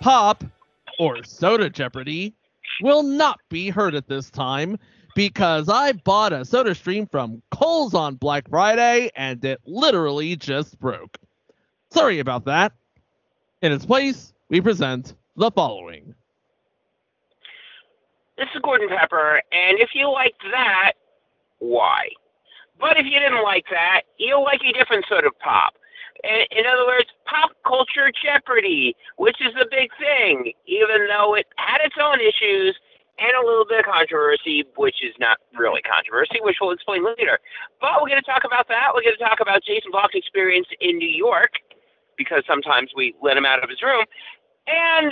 Pop or Soda Jeopardy will not be heard at this time because I bought a Soda Stream from Kohl's on Black Friday and it literally just broke. Sorry about that. In its place, we present the following. This is Gordon Pepper, and if you liked that, why? But if you didn't like that, you'll like a different sort of pop. In other words, pop culture Jeopardy, which is a big thing, even though it had its own issues and a little bit of controversy, which is not really controversy, which we'll explain later. But we're going to talk about that. We're going to talk about Jason Block's experience in New York, because sometimes we let him out of his room, and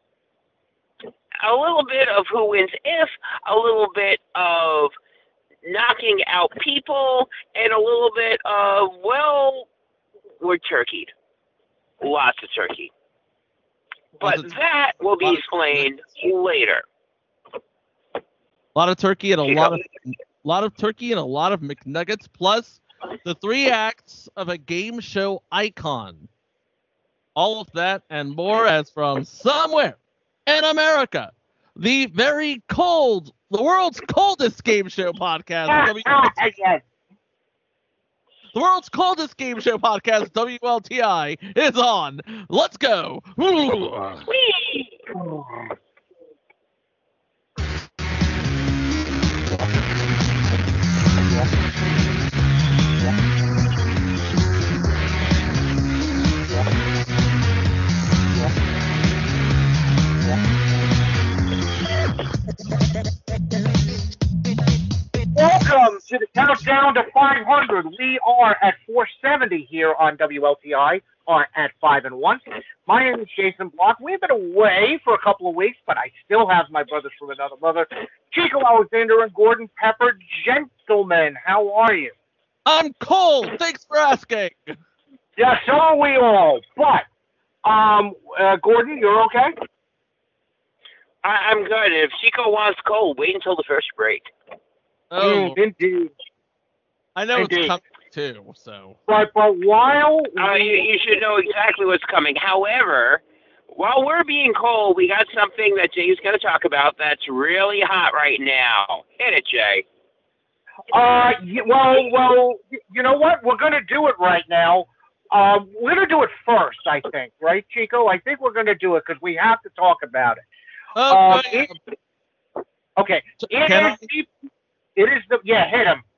a little bit of who wins if, a little bit of knocking out people, and a little bit of, well, we're turkeyed. Lots of turkey. But that will be explained later. A lot of turkey and a lot of turkey and a lot of McNuggets, plus the 3 acts of a game show icon. All of that and more as from somewhere in America, the world's coldest game show podcast. Yes. The world's coldest game show podcast, WLTI, is on. Let's go. Whee! Welcome to the countdown to 500. We are at 470 here on WLTI at 5 and 1. My name is Jason Block. We've been away for a couple of weeks, but I still have my brothers from another mother, Chico Alexander and Gordon Pepper. Gentlemen, how are you? I'm cold. Thanks for asking. Yeah, so are we all. But, Gordon, you're okay? I'm good. If Chico wants cold, wait until the first break. Oh, Indeed. I know Indeed. it's coming too, so. But while... You should know exactly what's coming. However, while we're being cold, we got something that Jay's going to talk about that's really hot right now. Hit it, Jay. Well, you know what? We're going to do it right now. We're going to do it first, I think. Right, Chico? I think we're going to do it because we have to talk about it. Okay. It is the... Yeah, hit him.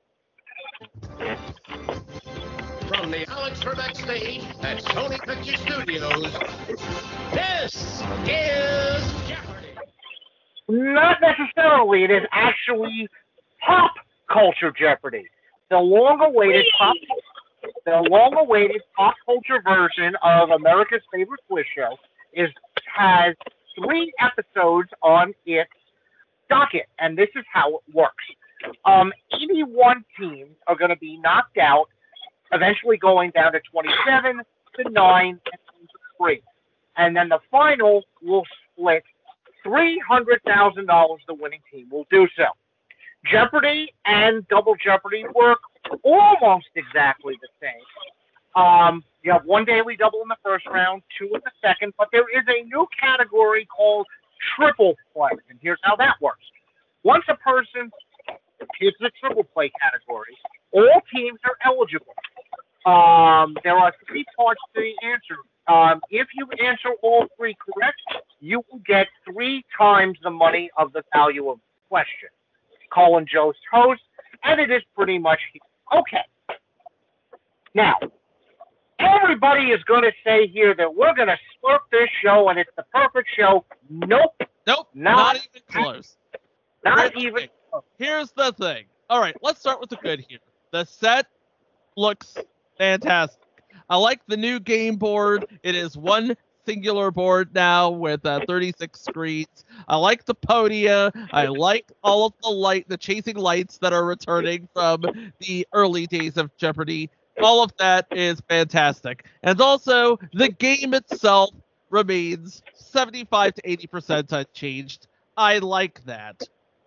From the Alex Trebek stage at Sony Picture Studios, this is Jeopardy! Not necessarily. It is actually pop culture Jeopardy. The long-awaited pop culture version of America's favorite quiz show has 3 episodes on its docket, and this is how it works. 81 teams are going to be knocked out, eventually going down to 27 to 9 and 3. And then the final will split $300,000. The winning team will do so. Jeopardy and Double Jeopardy work almost exactly the same. You have 1 daily double in the first round, 2 in the second, but there is a new category called triple play, and here's how that works. Once a person hits the triple play category, all teams are eligible. There are 3 parts to the answer. If you answer all 3 correct, you will get 3 times the money of the value of the question. Colin Joe's host, and it is pretty much okay. Now, everybody is going to say here that we're going to slurp this show and it's the perfect show. Nope. Not even close. Not even. Here's the thing. All right, let's start with the good here. The set looks fantastic. I like the new game board. It is one singular board now with 36 screens. I like the podia. I like all of the chasing lights that are returning from the early days of Jeopardy. All of that is fantastic. And also, the game itself remains 75 to 80% unchanged. I like that.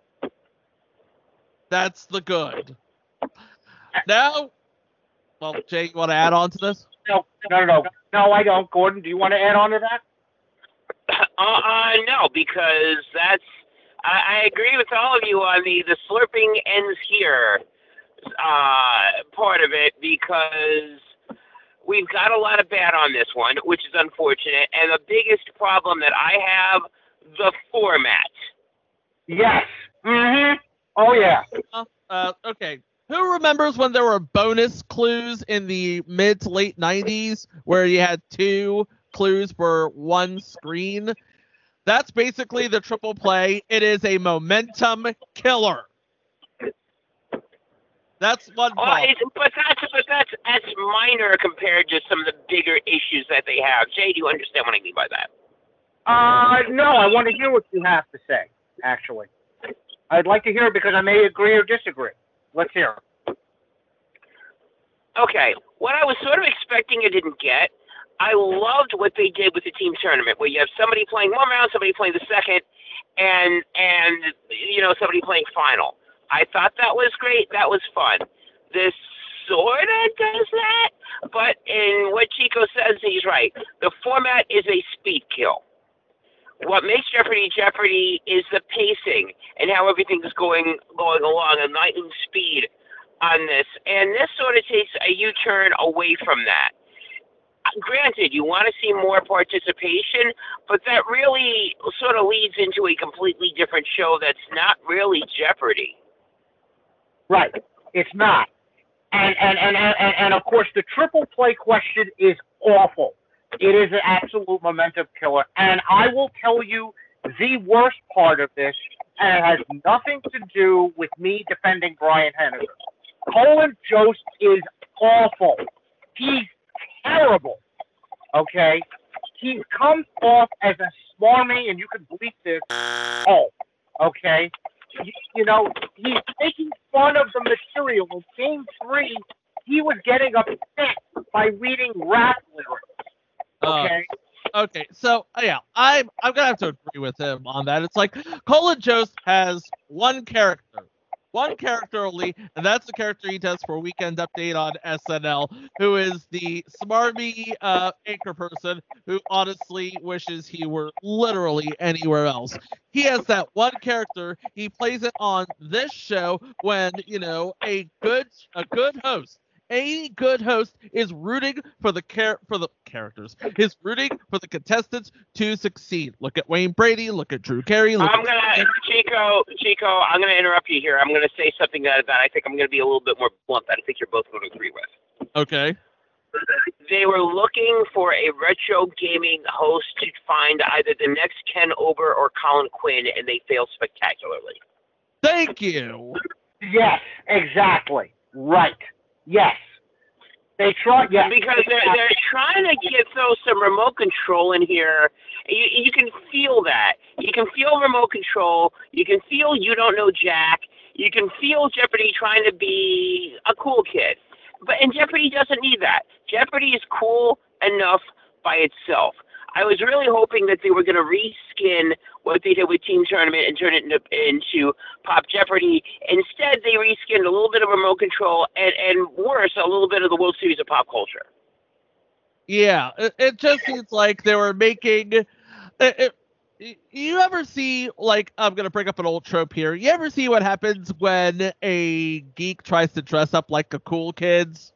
That's the good. Now, well, Jay, you want to add on to this? No, I don't. Gordon, do you want to add on to that? No, because I agree with all of you on the slurping ends here part of it, because we've got a lot of bad on this one, which is unfortunate. And the biggest problem that I have, the format. Yes. Mm-hmm. Oh, yeah. Okay. Who remembers when there were bonus clues in the mid to late 90s where you had 2 clues per one screen? That's basically the triple play. It is a momentum killer. That's one problem. But that's minor compared to some of the bigger issues that they have. Jay, do you understand what I mean by that? No, I want to hear what you have to say, actually. I'd like to hear it because I may agree or disagree. Let's hear it. Okay. What I was sort of expecting I didn't get, I loved what they did with the team tournament, where you have somebody playing one round, somebody playing the second, and somebody playing final. I thought that was great. That was fun. This sort of does that, but in what Chico says, he's right. The format is a speed kill. What makes Jeopardy is the pacing and how everything's going along, a lightning speed on this. And this sort of takes a U-turn away from that. Granted, you want to see more participation, but that really sort of leads into a completely different show that's not really Jeopardy. Right. It's not. And of course, the triple play question is awful. It is an absolute momentum killer. And I will tell you the worst part of this, and it has nothing to do with me defending Brian Henniger. Colin Jost is awful. He's terrible. Okay? He comes off as a smarmy, and you can bleep this, okay? He's making fun of the material. In Game 3, he was getting upset by reading rap lyrics. Okay. Okay, so yeah, I'm gonna have to agree with him on that. It's like Colin Jost has one character only, and that's the character he does for Weekend Update on SNL, who is the smarmy anchor person who honestly wishes he were literally anywhere else. He has that one character. He plays it on this show when a good host. Any good host is rooting for the characters. Is rooting for the contestants to succeed. Look at Wayne Brady. Look at Drew Carey. Chico, I'm gonna interrupt you here. I'm gonna say something that I think I'm gonna be a little bit more blunt that I think you're both going to agree with. Okay. They were looking for a retro gaming host to find either the next Ken Ober or Colin Quinn, and they failed spectacularly. Thank you. Yes, exactly. Right. Yes. They try. Yes. Because they're trying to get some remote control in here. You can feel that. You can feel remote control. You can feel you don't know Jack. You can feel Jeopardy trying to be a cool kid. And Jeopardy doesn't need that. Jeopardy is cool enough by itself. I was really hoping that they were going to reskin what they did with Team Tournament and turn it into Pop Jeopardy. Instead, they reskinned a little bit of remote control and worse, a little bit of the World Series of Pop Culture. Yeah, it just seems like they were making... You ever see, I'm going to bring up an old trope here. You ever see what happens when a geek tries to dress up like a cool kids?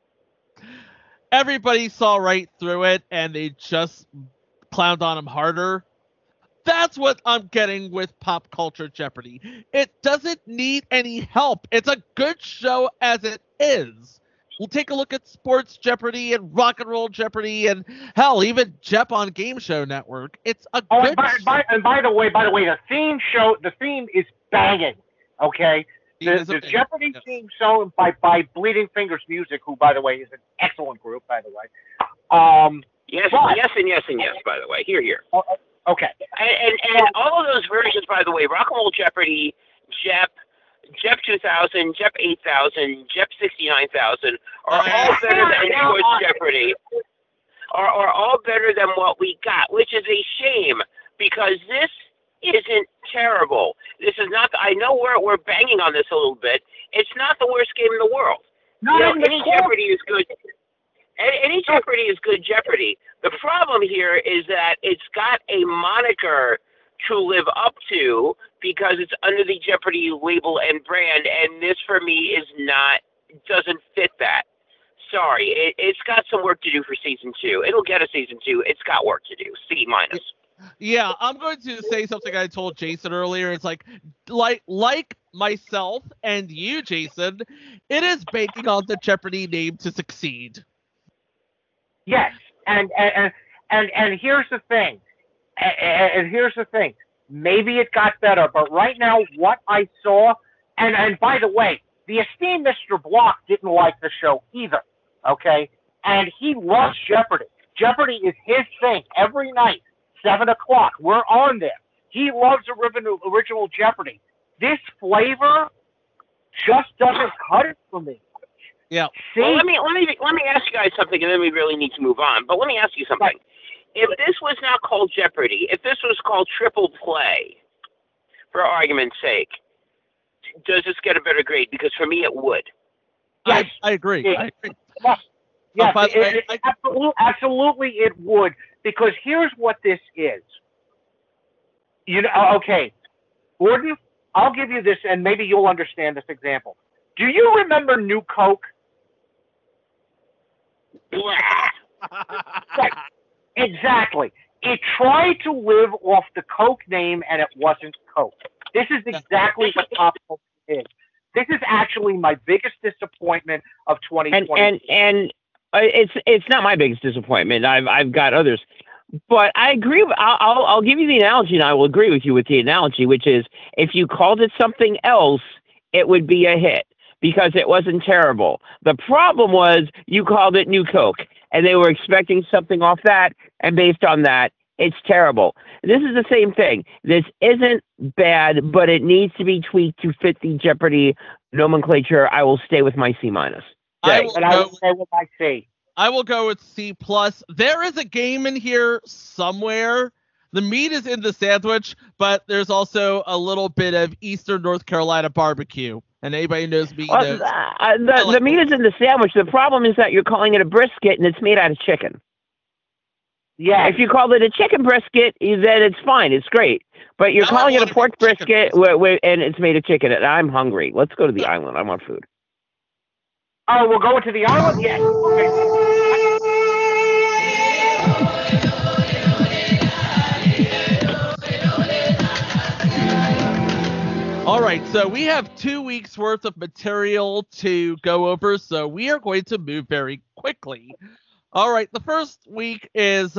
Everybody saw right through it, and they just clowned on him harder. That's what I'm getting with Pop Culture Jeopardy. It doesn't need any help. It's a good show as it is. We'll take a look at Sports Jeopardy and Rock and Roll Jeopardy and, hell, even Jep on Game Show Network. It's a good show. And by the way, the theme is banging, okay? The Jeopardy theme song by Bleeding Fingers Music, who, by the way, is an excellent group, by the way. Yes, and yes, by the way. Here. Okay. And all of those versions, by the way, Rock and Roll Jeopardy, Jep 2000, Jep 8000, Jep 69,000 are all better than Sports Jeopardy. Are all better than what we got, which is a shame because this isn't terrible. This is not. I know we're banging on this a little bit. It's not the worst game in the world. Any Jeopardy is good. Any Jeopardy is good Jeopardy, The problem here is that it's got a moniker to live up to because it's under the Jeopardy label and brand, and this for me doesn't fit that. Sorry, it's got some work to do for season 2. It'll get a season 2. It's got work to do. C minus. Yeah, I'm going to say something I told Jason earlier. It's like myself and you, Jason, it is banking on the Jeopardy name to succeed. Yes, and here's the thing. And here's the thing. Maybe it got better, but right now, what I saw, and by the way, the esteemed Mr. Block didn't like the show either, okay? And he loves Jeopardy. Jeopardy is his thing every night, 7 o'clock. We're on there. He loves original Jeopardy. This flavor just doesn't cut it for me. Yeah. See? Well, let me ask you guys something, and then we really need to move on. But let me ask you something. Right. If this was not called Jeopardy, if this was called Triple Play, for argument's sake, does this get a better grade? Because for me, it would. Yes. I agree. Yeah. I agree. Yes, by the way, absolutely it would, because here's what this is. Okay, Gordon, I'll give you this, and maybe you'll understand this example. Do you remember New Coke? Right. Exactly. It tried to live off the Coke name, and it wasn't Coke. This is exactly what pop culture is. This is actually my biggest disappointment of 2020. And it's not my biggest disappointment. I've got others, but I agree. I'll give you the analogy, and I will agree with you with the analogy, which is if you called it something else, it would be a hit because it wasn't terrible. The problem was you called it New Coke, and they were expecting something off that, and based on that, it's terrible. This is the same thing. This isn't bad, but it needs to be tweaked to fit the Jeopardy nomenclature. I will stay with my C minus. I will say with my C. I will go with C plus. There is a game in here somewhere. The meat is in the sandwich, but there's also a little bit of Eastern North Carolina barbecue. And anybody who knows me knows. The meat is in the sandwich. The problem is that you're calling it a brisket, and it's made out of chicken. Yeah, if you call it a chicken brisket, then it's fine. It's great. But you're calling it a pork brisket, and it's made of chicken. And I'm hungry. Let's go to the island. I want food. Oh, we're going to the island? Yes. Okay. All right, so we have 2 weeks worth of material to go over, so we are going to move very quickly. All right, the first week is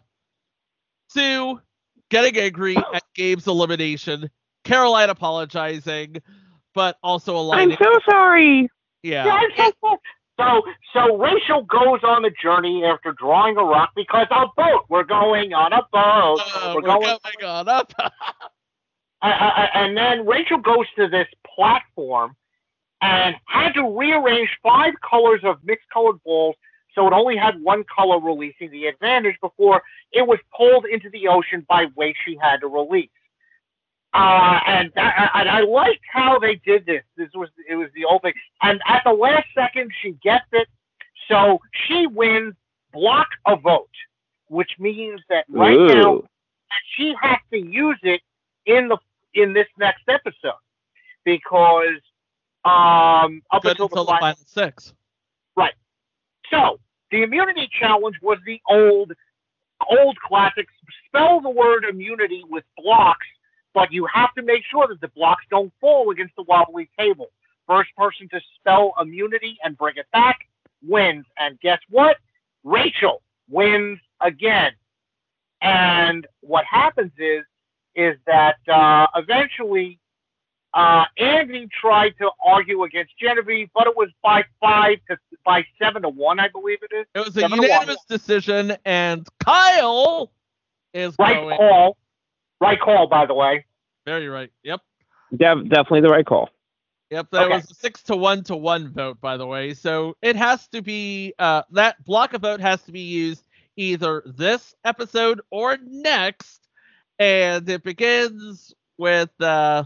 Sue getting angry at Gabe's elimination, Caroline apologizing, but also aligning. I'm so sorry. Yeah. So Rachel goes on a journey after drawing a rock because our boat. We're going on a boat. We're going on up. And then Rachel goes to this platform and had to rearrange 5 colors of mixed colored balls so it only had one color releasing the advantage before it was pulled into the ocean by weight she had to release. And I liked how they did this. It was the old thing. And at the last second, she gets it. So she wins block a vote, which means that right now she has to use it in this next episode because up until the final 6. Right. So the immunity challenge was the old classic. Spell the word immunity with blocks, but you have to make sure that the blocks don't fall against the wobbly table. First person to spell immunity and bring it back wins. And guess what? Rachel wins again. And what happens is that eventually Andy tried to argue against Genevieve, but it was by 7-1, I believe it is. It was a unanimous decision, and Kyle is right call. Right call, by the way. Very right. Yep. Definitely the right call. Yep. That was a 6-1 vote, by the way. So it has to be that block of vote has to be used either this episode or next, and it begins with the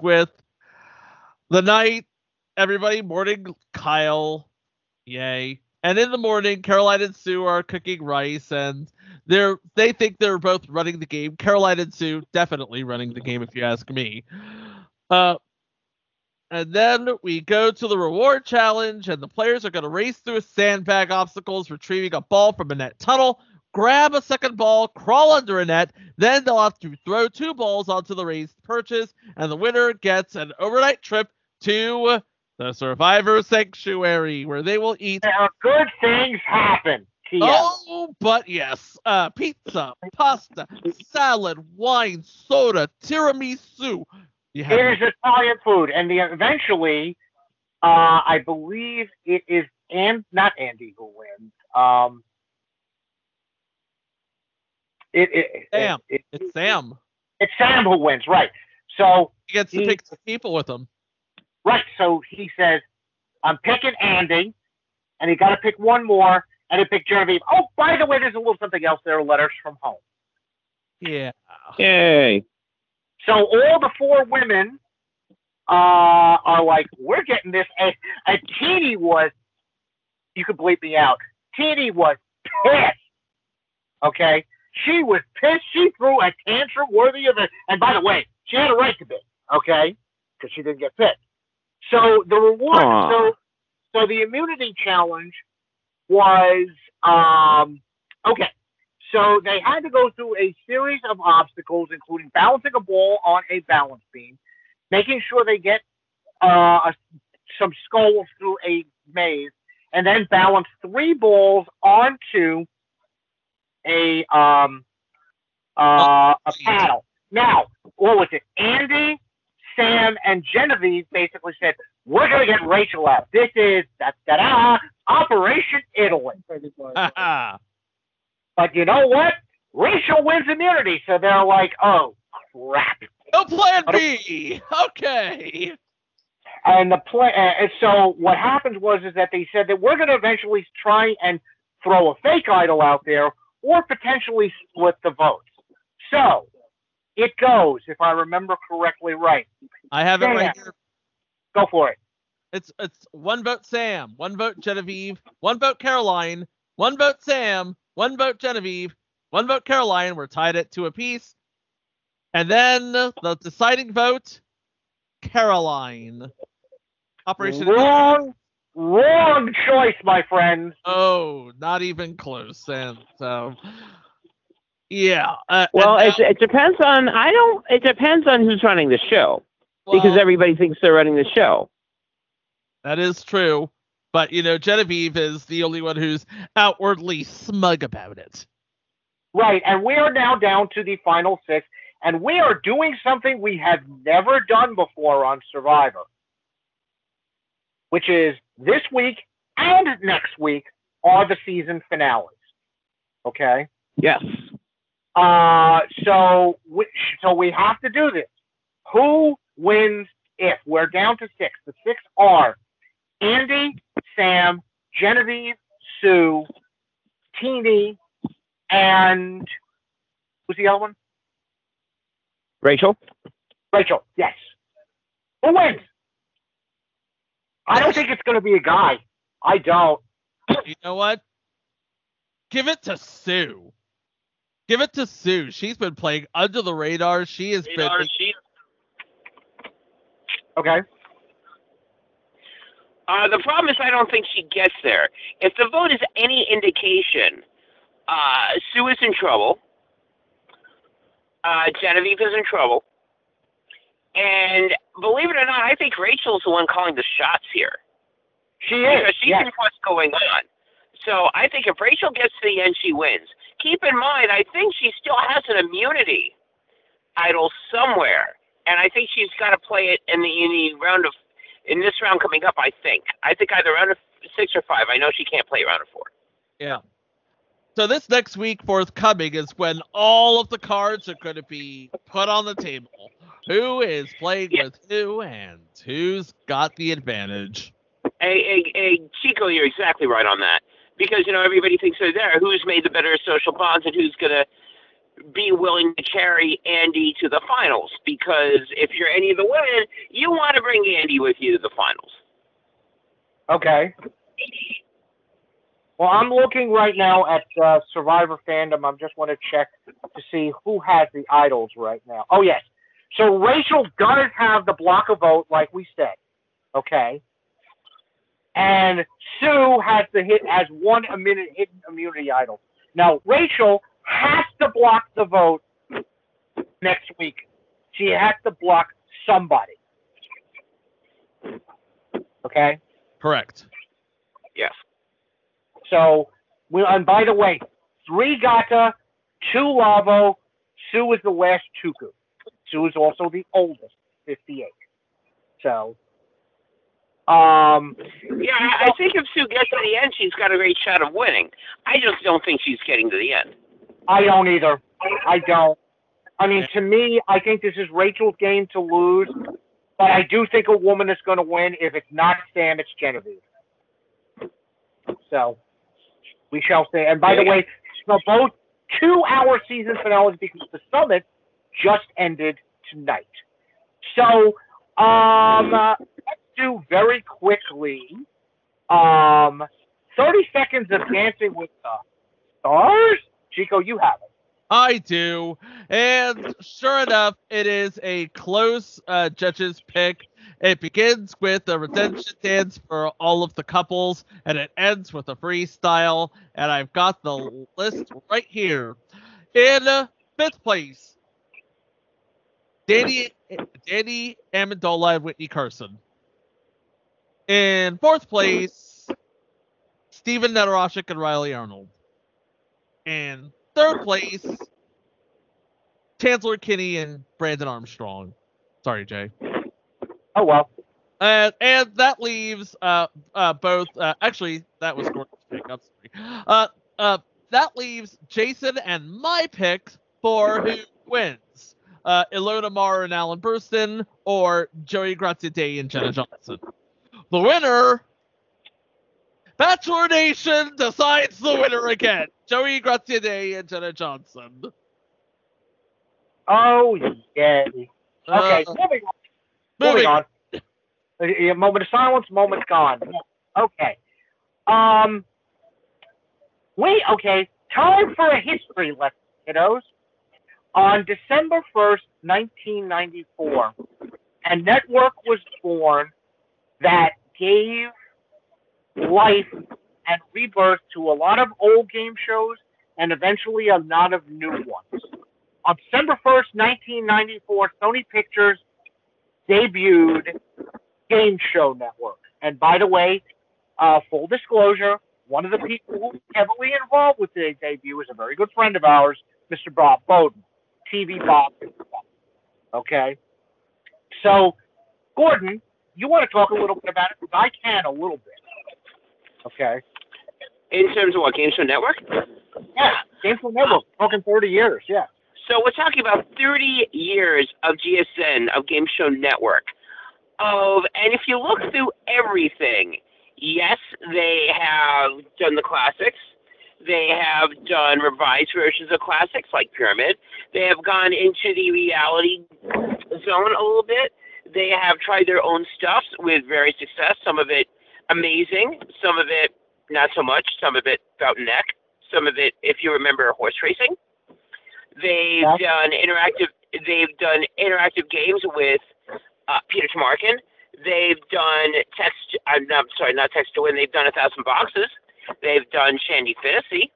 night. Everybody mourning Kyle. Yay. And in the morning, Caroline and Sue are cooking rice, and they think they're both running the game. Caroline and Sue definitely running the game, if you ask me. And then we go to the reward challenge, and the players are going to race through sandbag obstacles, retrieving a ball from a net tunnel, grab a second ball, crawl under a net, then they'll have to throw 2 balls onto the raised perches, and the winner gets an overnight trip to the Survivor Sanctuary, where they will eat. Good things happen. TM. Oh, but yes. Pizza, pasta, salad, wine, soda, tiramisu. It is Italian food, and eventually, I believe it is not Andy who wins. Sam. It's Sam. It's Sam who wins, right? So he gets to pick some people with him. Right. So he says, "I'm picking Andy," and he got to pick one more, and he picked Genevieve. Oh, by the way, there's a little something else there. Letters from home. Yeah. Yay. So all the 4 women are like, we're getting this. And Teeny was, you could bleep me out. Teeny was pissed. Okay? She was pissed. She threw a tantrum worthy of it. And by the way, she had a right to be, okay? Because she didn't get picked. So the reward, so the immunity challenge was, okay. So they had to go through a series of obstacles, including balancing a ball on a balance beam, making sure they get some skulls through a maze, and then balance 3 balls onto a paddle. Now, what was it? Andy, Sam, and Genevieve basically said, "We're going to get Rachel out. This is Operation Italy." But you know what? Rachel wins immunity, so they're like, "Oh crap!" No plan B. Okay. And so what happened was that they said that we're going to eventually try and throw a fake idol out there, or potentially split the votes. So it goes, if I remember correctly, right. I have it right here. Go for it. It's 1 vote Sam, 1 vote Genevieve, 1 vote Caroline, 1 vote Sam, 1 vote Genevieve, 1 vote Caroline. We're tied at 2 apiece. And then the deciding vote, Caroline. Operation. Wrong choice, my friends. Oh, not even close. And so, yeah. Well, it depends on. It depends on who's running the show, because everybody thinks they're running the show. That is true. But, Genevieve is the only one who's outwardly smug about it. Right, and we are now down to the final 6, and we are doing something we have never done before on Survivor, which is this week and next week are the season finales. Okay? Yes. So we have to do this. Who wins if? We're down to 6. The 6 are Andy, Sam, Genevieve, Sue, Teeny, and who's the other one? Rachel. Rachel, yes. Who wins? I don't think it's going to be a guy. I don't. You know what? Give it to Sue. Give it to Sue. She's been playing under the radar. She has been. Okay. The problem is I don't think she gets there. If the vote is any indication, Sue is in trouble. Genevieve is in trouble. And believe it or not, I think Rachel's the one calling the shots here. She is. Because she knows what's going on. So I think if Rachel gets to the end, she wins. Keep in mind, I think she still has an immunity idol somewhere. And I think she's got to play it in this round coming up, I think. I think either round of 6 or 5. I know she can't play round of 4. Yeah. So this next week forthcoming is when all of the cards are going to be put on the table. Who is playing with who and who's got the advantage? Hey, Chico, you're exactly right on that. Because, everybody thinks they're there. Who's made the better social bonds and who's going to be willing to carry Andy to the finals? Because if you're any of the women, you want to bring Andy with you to the finals. Okay. Well, I'm looking right now at Survivor fandom. I just want to check to see who has the idols right now. Oh, yes. So Rachel does have the block of vote, like we said. Okay. And Sue has the hit as 1 minute hidden immunity idol. Now, Rachel has to block the vote next week. She has to block somebody. Okay? Correct. Yes. So, and by the way, 3 Gata, 2 Lavo, Sue is the last Chuku. Sue is also the oldest, 58. So, yeah, I think if Sue gets to the end, she's got a great shot of winning. I just don't think she's getting to the end. I don't either. I don't. I mean, to me, I think this is Rachel's game to lose, but I do think a woman is going to win. If it's not Sam, it's Genevieve. So, we shall see. And by the way, so both 2-hour season finales because the summit just ended tonight. So, let's do very quickly 30 seconds of Dancing with the Stars. Chico, you have it. I do. And sure enough, it is a close judges pick. It begins with a redemption dance for all of the couples, and it ends with a freestyle. And I've got the list right here. In 5th place, Danny Amendola and Whitney Carson. In 4th place, Steven Netarashik and Riley Arnold. In 3rd place, Chancellor Kinney and Brandon Armstrong. Sorry, Jay. Oh, well. And that leaves both. Actually, that was Gordon's pick. I'm sorry. That leaves Jason and my pick for who wins. Ilona Mara and Alan Burston, or Joey Graziadei and Jenna Johnson. The winner, Bachelor Nation decides the winner again. Joey Graziadei and Jenna Johnson. Oh, yay. Okay, moving on. A moment of silence, moment gone. Okay. Okay. Time for a history lesson, kiddos. On December 1st, 1994, a network was born that gave life and rebirth to a lot of old game shows and eventually a lot of new ones. On December 1st, 1994, Sony Pictures debuted Game Show Network. And by the way, full disclosure, one of the people who was heavily involved with the debut is a very good friend of ours, Mr. Bob Bowden, TV Bob. Okay? So, Gordon, you want to talk a little bit about it? Because I can a little bit. Okay? In terms of what, Game Show Network? Yeah, Game Show Network. Talking 30 years, yeah. So we're talking about 30 years of GSN, of Game Show Network. And if you look through everything, yes, they have done the classics. They have done revised versions of classics like Pyramid. They have gone into the reality zone a little bit. They have tried their own stuff with various success. Some of it amazing, some of it not so much, some of it about neck, some of it, if you remember, horse racing. They've done interactive games with Peter Tamarkin. They've done not Text to Win. They've done 1,000 Boxes. They've done Shandy Fantasy.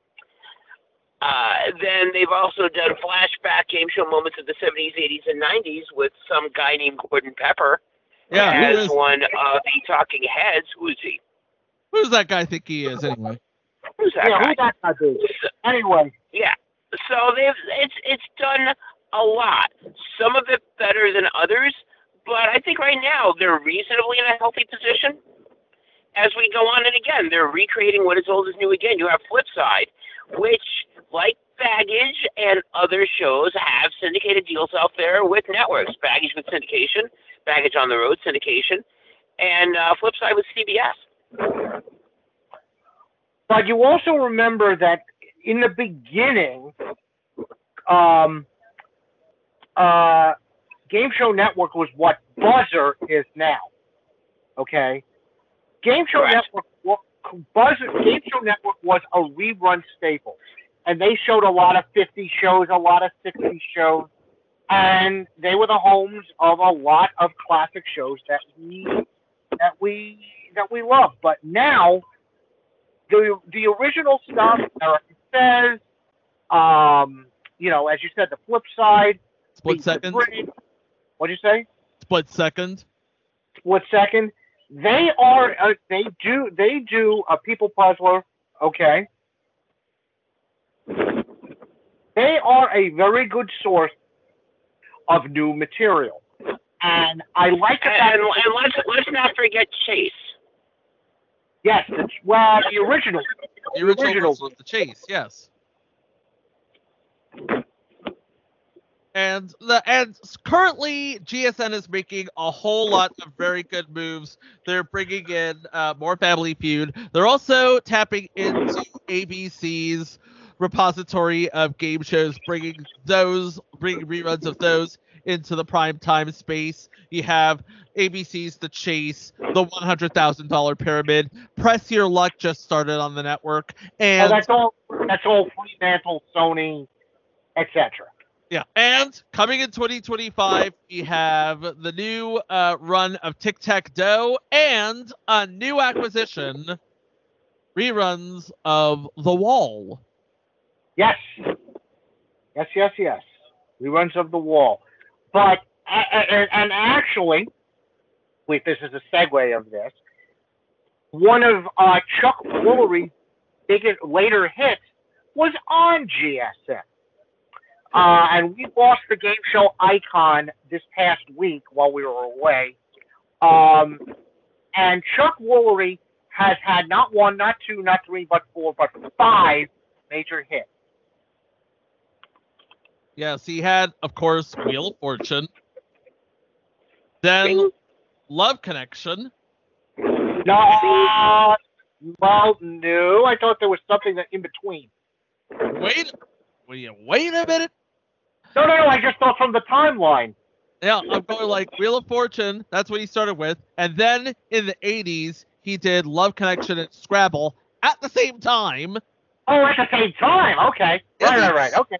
Then they've also done flashback game show moments of the 70s, 80s, and 90s with some guy named Gordon Pepper as one of the talking heads. Who is he? Who's that guy think he is, anyway? Who's that guy? Who's that guy? Anyway. Yeah. So it's done a lot. Some of it better than others, but I think right now they're reasonably in a healthy position. As we go on, and again, they're recreating what is old is new again. You have Flipside, which, like Baggage and other shows, have syndicated deals out there with networks. Baggage with syndication, Baggage on the Road syndication, and Flipside with CBS. But you also remember that in the beginning, Game Show Network was what Buzzer is now. Okay? Game Show Correct. Network Game Show Network was a rerun staple, and they showed a lot of 50 shows, a lot of 60 shows, and they were the homes of a lot of classic shows that we love. But now, the original stuff, Eric says, as you said, the flip side, Split Second. What'd you say? Split Second. Split Second. They do a people puzzler. Okay. They are a very good source of new material, and I like that. And let's not forget Chase. Yes, the original. The original was the Chase. Yes. And currently GSN is making a whole lot of very good moves. They're bringing in more Family Feud. They're also tapping into ABC's repository of game shows, bringing reruns of those into the prime time space. You have ABC's The Chase, the $100,000 Pyramid, Press Your Luck just started on the network, and that's all Fremantle, Sony, etc. Yeah, and coming in 2025, we have the new run of Tic Tac Dough and a new acquisition, reruns of The Wall. Yes. Reruns of The Wall. But, and actually, wait, this is a segue of this. One of Chuck Woolery's biggest later hits was on GSN. And we lost the game show icon this past week while we were away. And Chuck Woolery has had not one, not two, not three, but four, but 5 major hits. Yes, he had, of course, Wheel of Fortune. Then Love Connection. No, well, no. I thought there was something in between. Wait a minute. No. I just thought from the timeline. Yeah, I'm going like Wheel of Fortune. That's what he started with. And then in the 80s, he did Love Connection and Scrabble at the same time. Oh, at the same time. Okay. Right. Okay.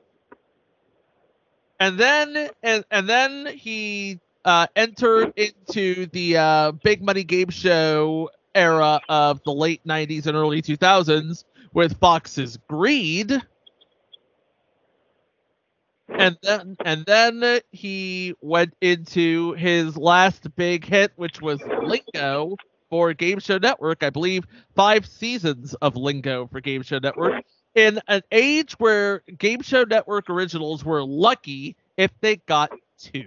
And then he entered into the big money game show era of the late 90s and early 2000s with Fox's Greed. And then he went into his last big hit, which was Lingo for Game Show Network. I believe 5 seasons of Lingo for Game Show Network. In an age where Game Show Network originals were lucky if they got 2.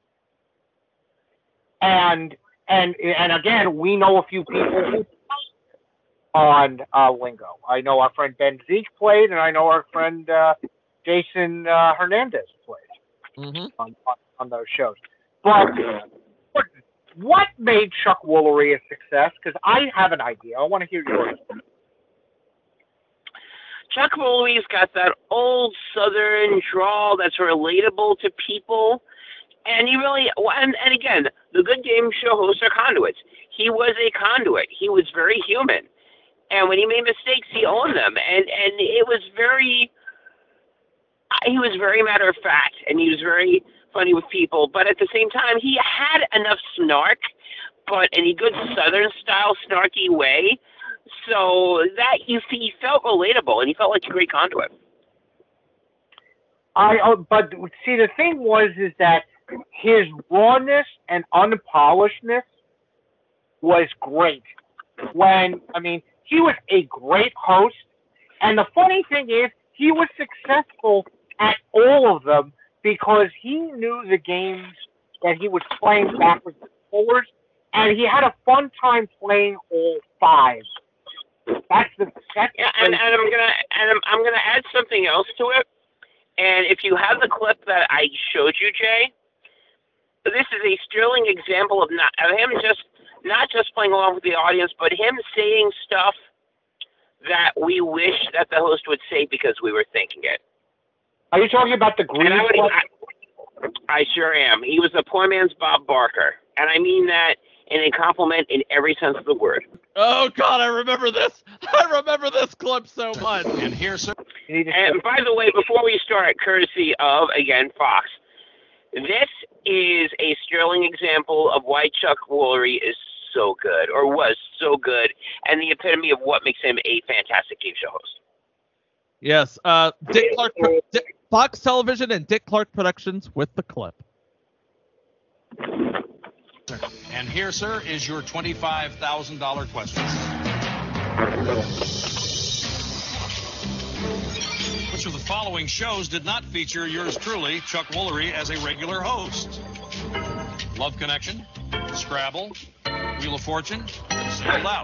And again, we know a few people on Lingo. I know our friend Ben Zeke played, and I know our friend Jason Hernandez played on those shows. But what made Chuck Woolery a success? Because I have an idea. I want to hear yours. Chuck Woolery's got that old Southern drawl that's relatable to people. And he really, and again, the good game show hosts are conduits. He was a conduit. He was very human. And when he made mistakes, he owned them. And it was he was very matter of fact, and he was very funny with people. But at the same time, he had enough snark, but in a good Southern style snarky way, so that he felt relatable, and he felt like a great conduit. But see, the thing is that his rawness and unpolishedness was great. He was a great host, and the funny thing is, he was successful at all of them because he knew the games that he was playing backwards and forwards, and he had a fun time playing all 5. And I'm gonna add something else to it. And if you have the clip that I showed you, Jay, this is a sterling example of him not just playing along with the audience, but him saying stuff that we wish that the host would say because we were thinking it. Are you talking about the green? I sure am. He was a poor man's Bob Barker, and I mean that in a compliment in every sense of the word. Oh God, I remember this. I remember this clip so much. And here, sir. And by the way, before we start, courtesy of, again, Fox, this is a sterling example of why Chuck Woolery is so good, or was so good, and the epitome of what makes him a fantastic game show host. Yes, Dick Clark, Fox Television and Dick Clark Productions with the clip. And here, sir, is your $25,000 question. Which of the following shows did not feature yours truly, Chuck Woolery, as a regular host? Love Connection, Scrabble, Wheel of Fortune, Singled Out.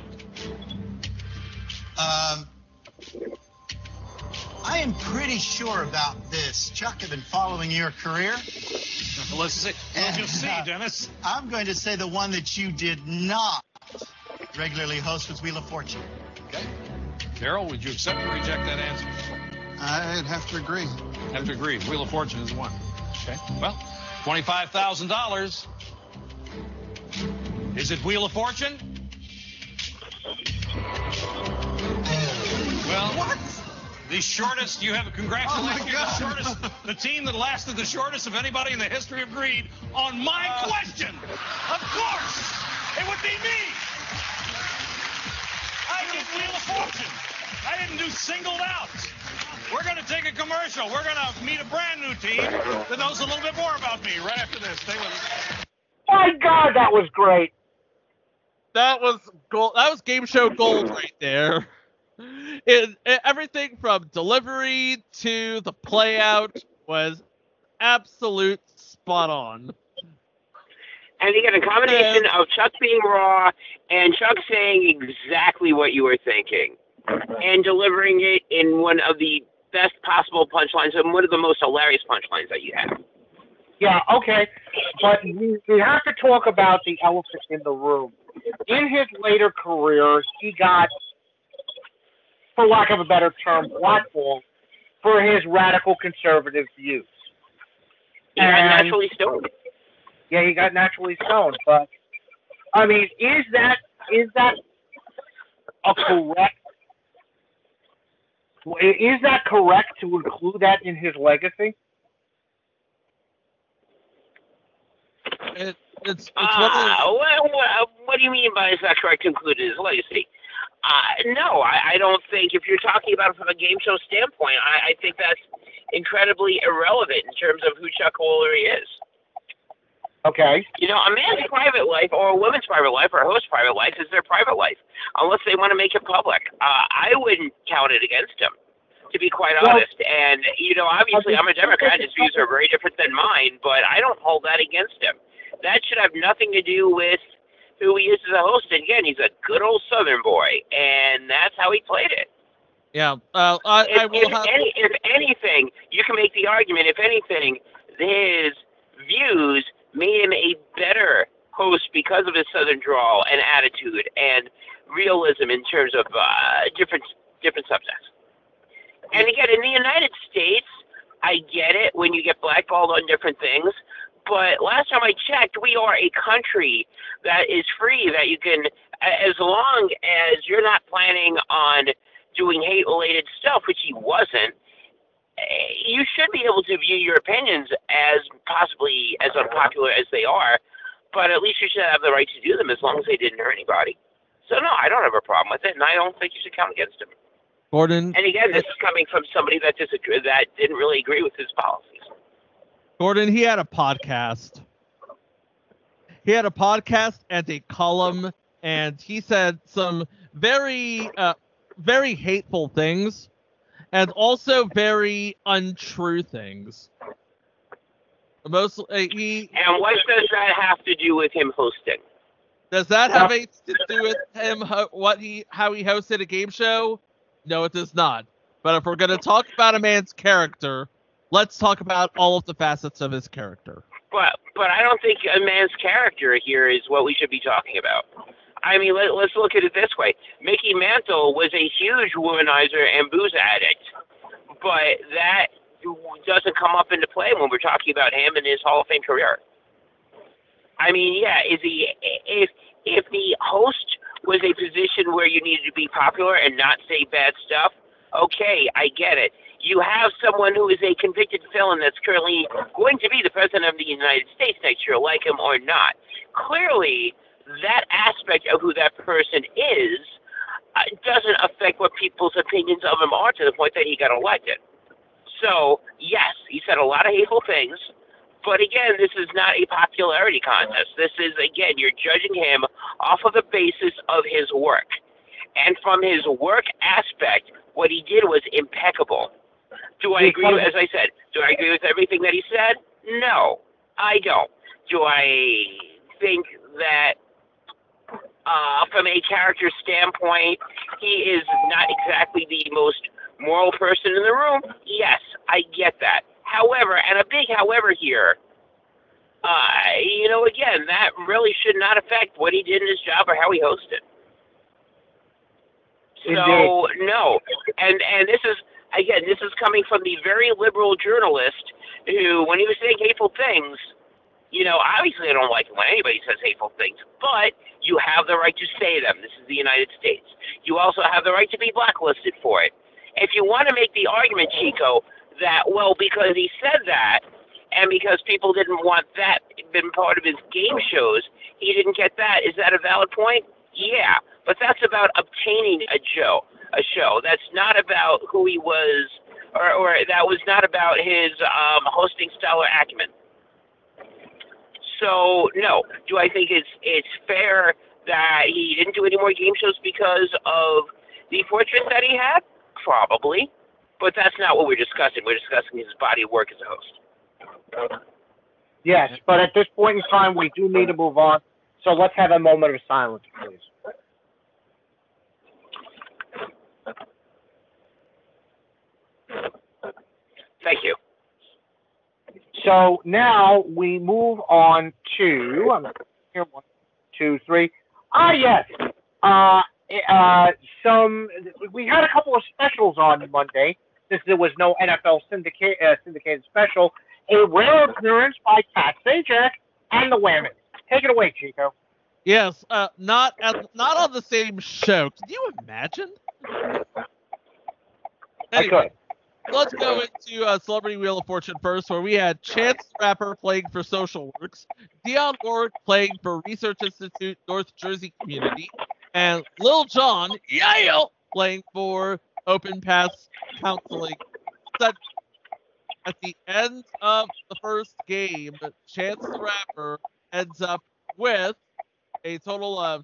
I am pretty sure about this. Chuck, I've been following your career. Let's see. We'll just see, Dennis. I'm going to say the one that you did not regularly host was Wheel of Fortune. Okay. Carol, would you accept or reject that answer? I'd have to agree. Have to agree. Wheel of Fortune is the one. Okay. Well, $25,000. Is it Wheel of Fortune? Well, What? the shortest, you have, congratulations, Oh my God. the shortest, the team that lasted the shortest of anybody in the history of Greed on my question. Of course, it would be me. I did Wheel of Fortune. I didn't do Singled Out. We're going to take a commercial. We're going to meet a brand new team that knows a little bit more about me right after this. Stay with us. My God, that was great. That was gold. That was game show gold right there. Everything from delivery to the play out was absolute spot on. And again, a combination of Chuck being raw and Chuck saying exactly what you were thinking and delivering it in one of the best possible punchlines and one of the most hilarious punchlines that you have. Yeah, okay. But we have to talk about the elephant in the room. In his later career, he got, for lack of a better term, blackballed for his radical conservative views. He got naturally stoned. Yeah, he got naturally stoned. But I mean, is that a correct? Is that correct to include that in his legacy? It's one of those, What do you mean by is that correct to include his legacy? No, I don't think, if you're talking about it from a game show standpoint, I think that's incredibly irrelevant in terms of who Chuck Woolery is. Okay. You know, a man's private life or a woman's private life or a host's private life is their private life, unless they want to make it public. I wouldn't count it against him, to be quite honest. And, you know, obviously I'm a Democrat. His views are very different than mine, but I don't hold that against him. That should have nothing to do with who he is as a host. And again, he's a good old Southern boy, and that's how he played it. yeah. If anything, you can make the argument, if anything, his views made him a better host because of his Southern drawl and attitude and realism in terms of different subjects. And again, in the United States, I get it when you get blackballed on different things. But last time I checked, we are a country that is free, that you can, as long as you're not planning on doing hate-related stuff, which he wasn't, you should be able to view your opinions as possibly as unpopular as they are, but at least you should have the right to do them as long as they didn't hurt anybody. So, no, I don't have a problem with it, and I don't think you should count against him. Gordon. And again, this is coming from somebody that didn't really agree with his policies. Gordon, he had a podcast. He had a podcast and a column, and he said some very, very hateful things, and also very untrue things. And what does that have to do with him hosting? Does that have anything to do with him how he hosted a game show? No, it does not. But if we're going to talk about a man's character, let's talk about all of the facets of his character. But I don't think a man's character here is what we should be talking about. I mean, let's look at it this way. Mickey Mantle was a huge womanizer and booze addict, but that doesn't come up into play when we're talking about him and his Hall of Fame career. I mean, yeah, if the host was a position where you needed to be popular and not say bad stuff, okay, I get it. You have someone who is a convicted felon that's currently going to be the president of the United States next year, like him or not. Clearly, that aspect of who that person is doesn't affect what people's opinions of him are to the point that he got elected. So, yes, he said a lot of hateful things, but again, this is not a popularity contest. This is, again, you're judging him off of the basis of his work. And from his work aspect, what he did was impeccable. Do I agree, as I said, do I agree with everything that he said? No, I don't. Do I think that from a character standpoint, he is not exactly the most moral person in the room? Yes, I get that. However, and a big however here, again, that really should not affect what he did in his job or how he hosted. So, no. And this is coming from the very liberal journalist who, when he was saying hateful things, obviously I don't like it when anybody says hateful things, but you have the right to say them. This is the United States. You also have the right to be blacklisted for it. If you want to make the argument, Chico, that, well, because he said that, and because people didn't want that been part of his game shows, he didn't get that, is that a valid point? Yeah, but that's about obtaining a show. That's not about who he was, or that was not about his hosting style or acumen. So, no. Do I think it's fair that he didn't do any more game shows because of the fortune that he had? Probably. But that's not what we're discussing. We're discussing his body of work as a host. Yes, but at this point in time, we do need to move on. So let's have a moment of silence, please. Thank you. So now we move on to, I'm here, 1, 2, 3. Yes. We had a couple of specials on Monday, since there was no NFL syndicated special. A rare appearance by Pat Sajak and the Women. Take it away, Chico. Yes, not on the same show. Can you imagine? Anyway, let's go into Celebrity Wheel of Fortune first, where we had Chance the Rapper playing for Social Works, Dionne Warwick playing for Research Institute North Jersey Community, and Lil Jon playing for Open Paths Counseling. At the end of the first game, Chance the Rapper ends up with a total of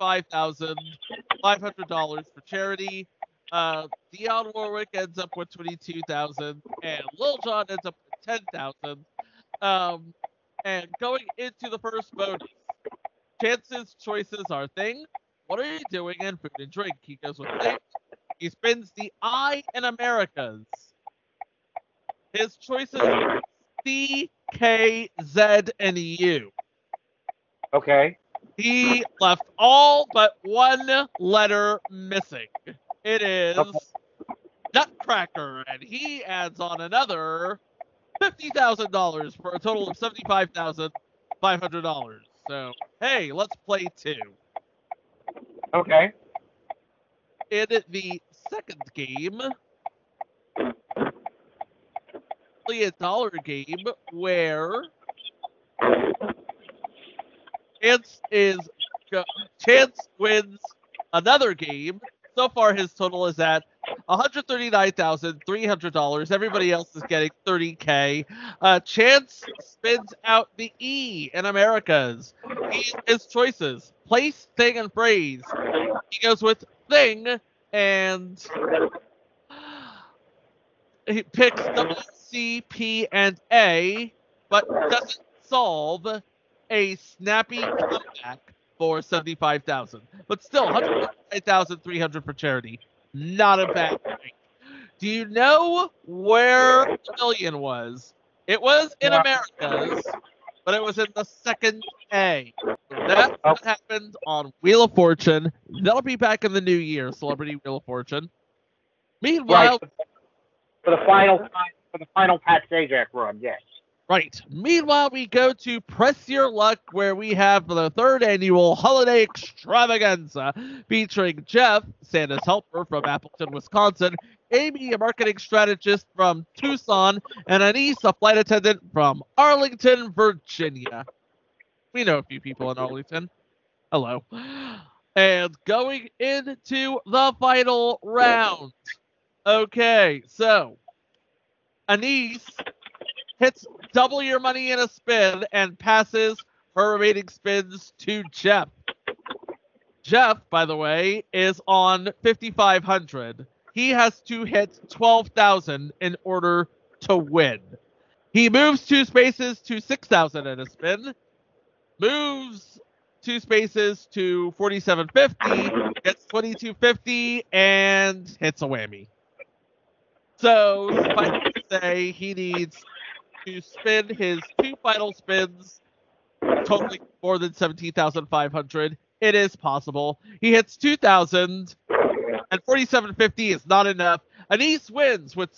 $25,500 for charity. Dionne Warwick ends up with $22,000, and Lil Jon ends up with $10,000. And going into the first bonus, Chance's choices are thing, what are you doing, and food and drink. He goes with thing. He spins the I in Americas. His choices are C, K, Z, and U. Okay. He left all but one letter missing. It is Nutcracker, and he adds on another $50,000 for a total of $75,500. So, hey, let's play two. Okay. In the second game, a dollar game where Chance wins another game. So far, his total is at $139,300. Everybody else is getting $30K. Chance spins out the E in Americas. His choices: place, thing, and phrase. He goes with thing, and he picks W, C, P, and A, but doesn't solve a snappy comeback for $75,000. But still, $109,300 for charity. Not a bad thing. Do you know where the million was? It was in Americas, but it was in the second A. That's what happened on Wheel of Fortune. That'll be back in the new year, Celebrity Wheel of Fortune. Meanwhile, for the final Pat Sajak run, yes. Right. Meanwhile, we go to Press Your Luck, where we have the 3rd annual holiday extravaganza featuring Jeff, Santa's helper from Appleton, Wisconsin, Amy, a marketing strategist from Tucson, and Anise, a flight attendant from Arlington, Virginia. We know a few people in Arlington. Hello. And going into the final round. Okay, so Anise hits double your money in a spin and passes her remaining spins to Jeff. Jeff, by the way, is on 5,500. He has to hit 12,000 in order to win. He moves 2 spaces to 6,000 in a spin, moves 2 spaces to 4,750, gets 2,250, and hits a whammy. So, suffice to say, he needs to spin his 2 final spins, totaling more than 17,500. It is possible. He hits 2,000, and 4,750 is not enough. Anise wins with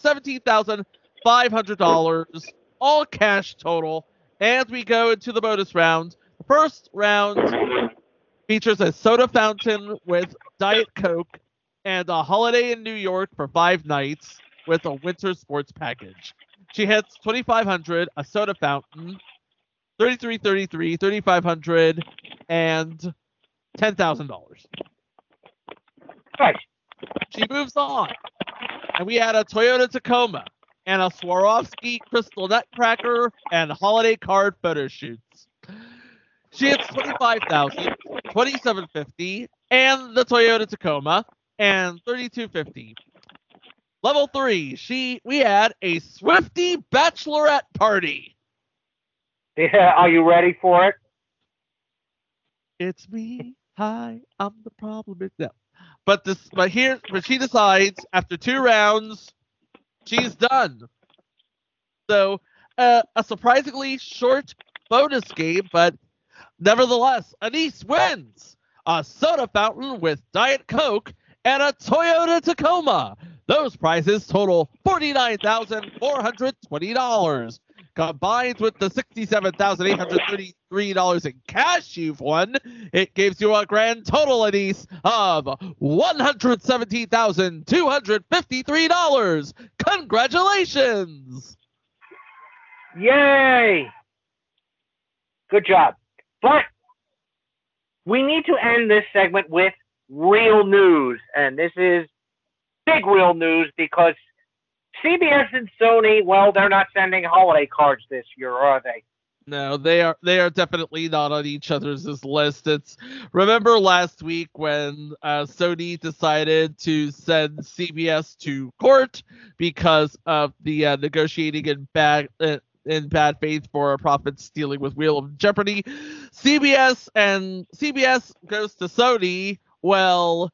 $17,500, all cash total, and we go into the bonus round. The first round features a soda fountain with Diet Coke and a holiday in New York for 5 nights with a winter sports package. She hits 2,500, a soda fountain, 3,333, 3,500, and $10,000. Right. She moves on, and we had a Toyota Tacoma and a Swarovski crystal nutcracker and holiday card photo shoots. She hits 25,000, 2,750, and the Toyota Tacoma, and 3,250. Level 3, we had a Swifty bachelorette party. Yeah, are you ready for it? It's me. Hi, I'm the problem. No. But she decides after 2 rounds, she's done. So a surprisingly short bonus game, but nevertheless, Anise wins a soda fountain with Diet Coke and a Toyota Tacoma. Those prizes total $49,420. Combined with the $67,833 in cash you've won, it gives you a grand total, Anise, of $117,253. Congratulations! Yay! Good job. But we need to end this segment with real news, and this is big real news because CBS and Sony, well, they're not sending holiday cards this year, are they? No, they are definitely not on each other's list. Remember last week when Sony decided to send CBS to court because of the negotiating in bad faith for profit stealing with Wheel of Jeopardy. CBS goes to Sony. Well,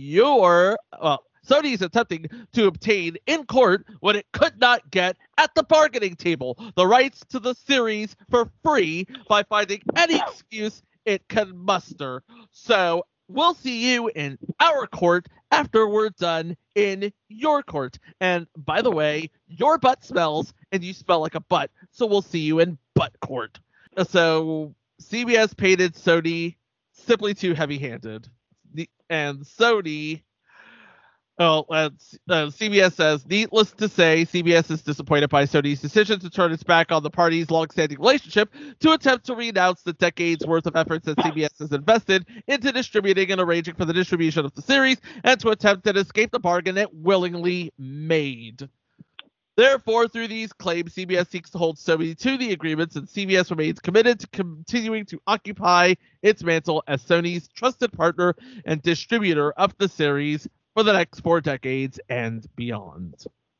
Sony's attempting to obtain in court what it could not get at the bargaining table, the rights to the series for free by finding any excuse it can muster. So we'll see you in our court after we're done in your court. And by the way, your butt smells and you smell like a butt, so we'll see you in butt court. So CBS painted Sony simply too heavy-handed. And Sony... CBS says, needless to say, CBS is disappointed by Sony's decision to turn its back on the party's long-standing relationship to attempt to renounce the decades' worth of efforts that CBS has invested into distributing and arranging for the distribution of the series, and to attempt to escape the bargain it willingly made. Therefore, through these claims, CBS seeks to hold Sony to the agreements, and CBS remains committed to continuing to occupy its mantle as Sony's trusted partner and distributor of the series for the next 4 decades and beyond.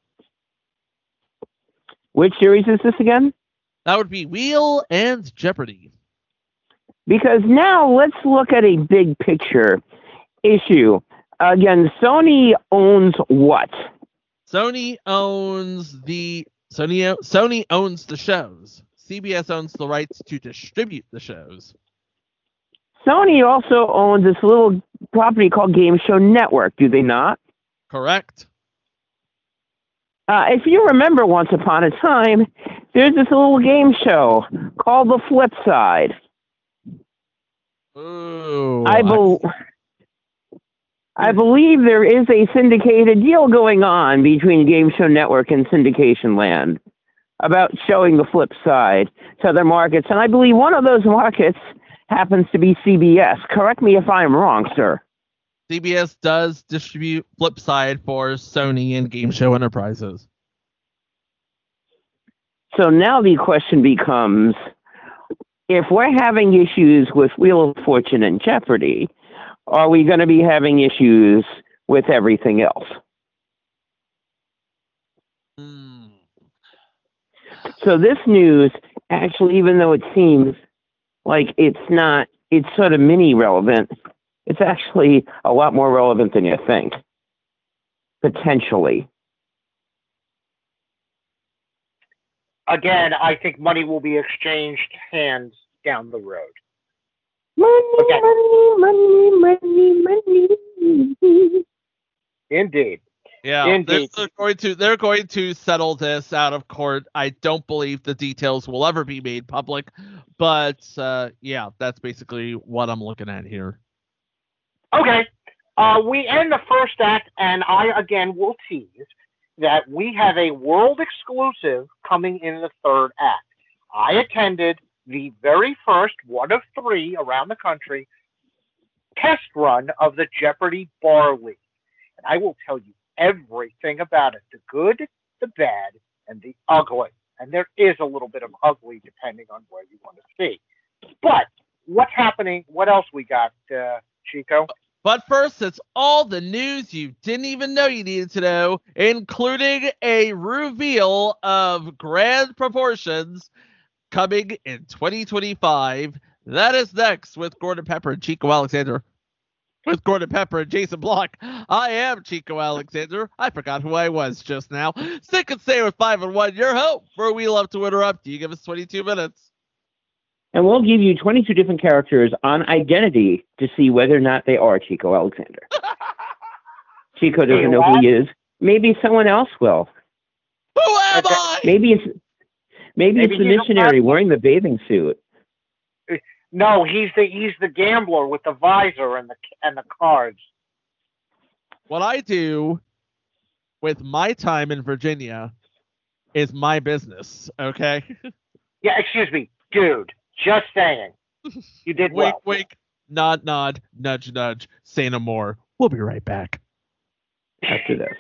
Which series is this again? That would be Wheel and Jeopardy. Because now let's look at a big picture issue. Again, Sony owns what? Sony owns the shows. CBS owns the rights to distribute the shows. Sony also owns this little property called Game Show Network, do they not? Correct. If you remember, once upon a time, there's this little game show called The Flip Side. Ooh, I believe there is a syndicated deal going on between Game Show Network and Syndication Land about showing The Flip Side to other markets. And I believe one of those markets happens to be CBS. Correct me if I'm wrong, sir. CBS does distribute Flipside for Sony and Game Show Enterprises. So now the question becomes, if we're having issues with Wheel of Fortune and Jeopardy, are we going to be having issues with everything else? So this news, actually, even though it seems like it's sort of mini relevant, it's actually a lot more relevant than you think. Potentially. Again, I think money will be exchanged hands down the road. Money. Indeed. Yeah, Indeed. They're going to settle this out of court. I don't believe the details will ever be made public, but yeah, that's basically what I'm looking at here. Okay. We end the first act, and I again will tease that we have a world exclusive coming in the third act. I attended the very first one of 3 around the country test run of the Jeopardy Bar League. And I will tell you everything about it, the good, the bad, and the ugly. And there is a little bit of ugly depending on where you want to see. But what's happening? What else we got, Chico? But first, it's all the news you didn't even know you needed to know, including a reveal of grand proportions coming in 2025. That is next with Gordon Pepper and Chico Alexander. With Gordon Pepper and Jason Block. I am Chico Alexander. I forgot who I was just now. Stick and stay with 5 and 1. Your hope for We Love to Interrupt. You give us 22 minutes. And we'll give you 22 different characters on identity to see whether or not they are Chico Alexander. Chico doesn't know who he is. Maybe someone else will. Who am I? Maybe it's the missionary wearing the bathing suit. No, he's the gambler with the visor and the cards. What I do with my time in Virginia is my business, okay? Yeah, excuse me, dude. Just saying. You did wink, well. wink, nod, nod, nudge, nudge. Say no more. We'll be right back. After this.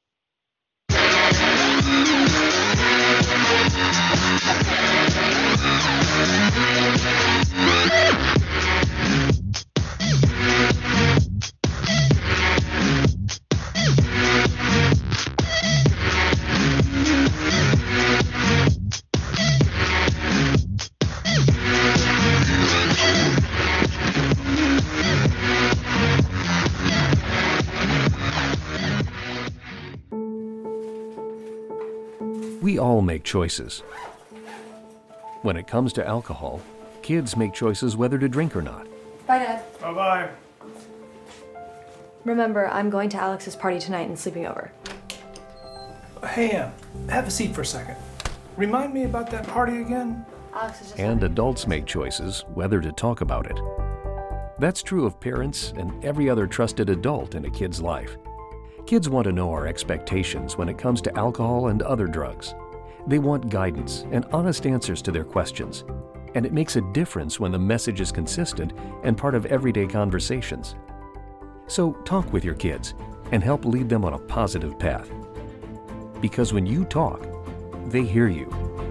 We all make choices. When it comes to alcohol, kids make choices whether to drink or not. Bye, Dad. Bye-bye. Remember, I'm going to Alex's party tonight and sleeping over. Hey, have a seat for a second. Remind me about that party again? Alex is just And adults make choices whether to talk about it. That's true of parents and every other trusted adult in a kid's life. Kids want to know our expectations when it comes to alcohol and other drugs. They want guidance and honest answers to their questions. And it makes a difference when the message is consistent and part of everyday conversations. So talk with your kids and help lead them on a positive path. Because when you talk, they hear you.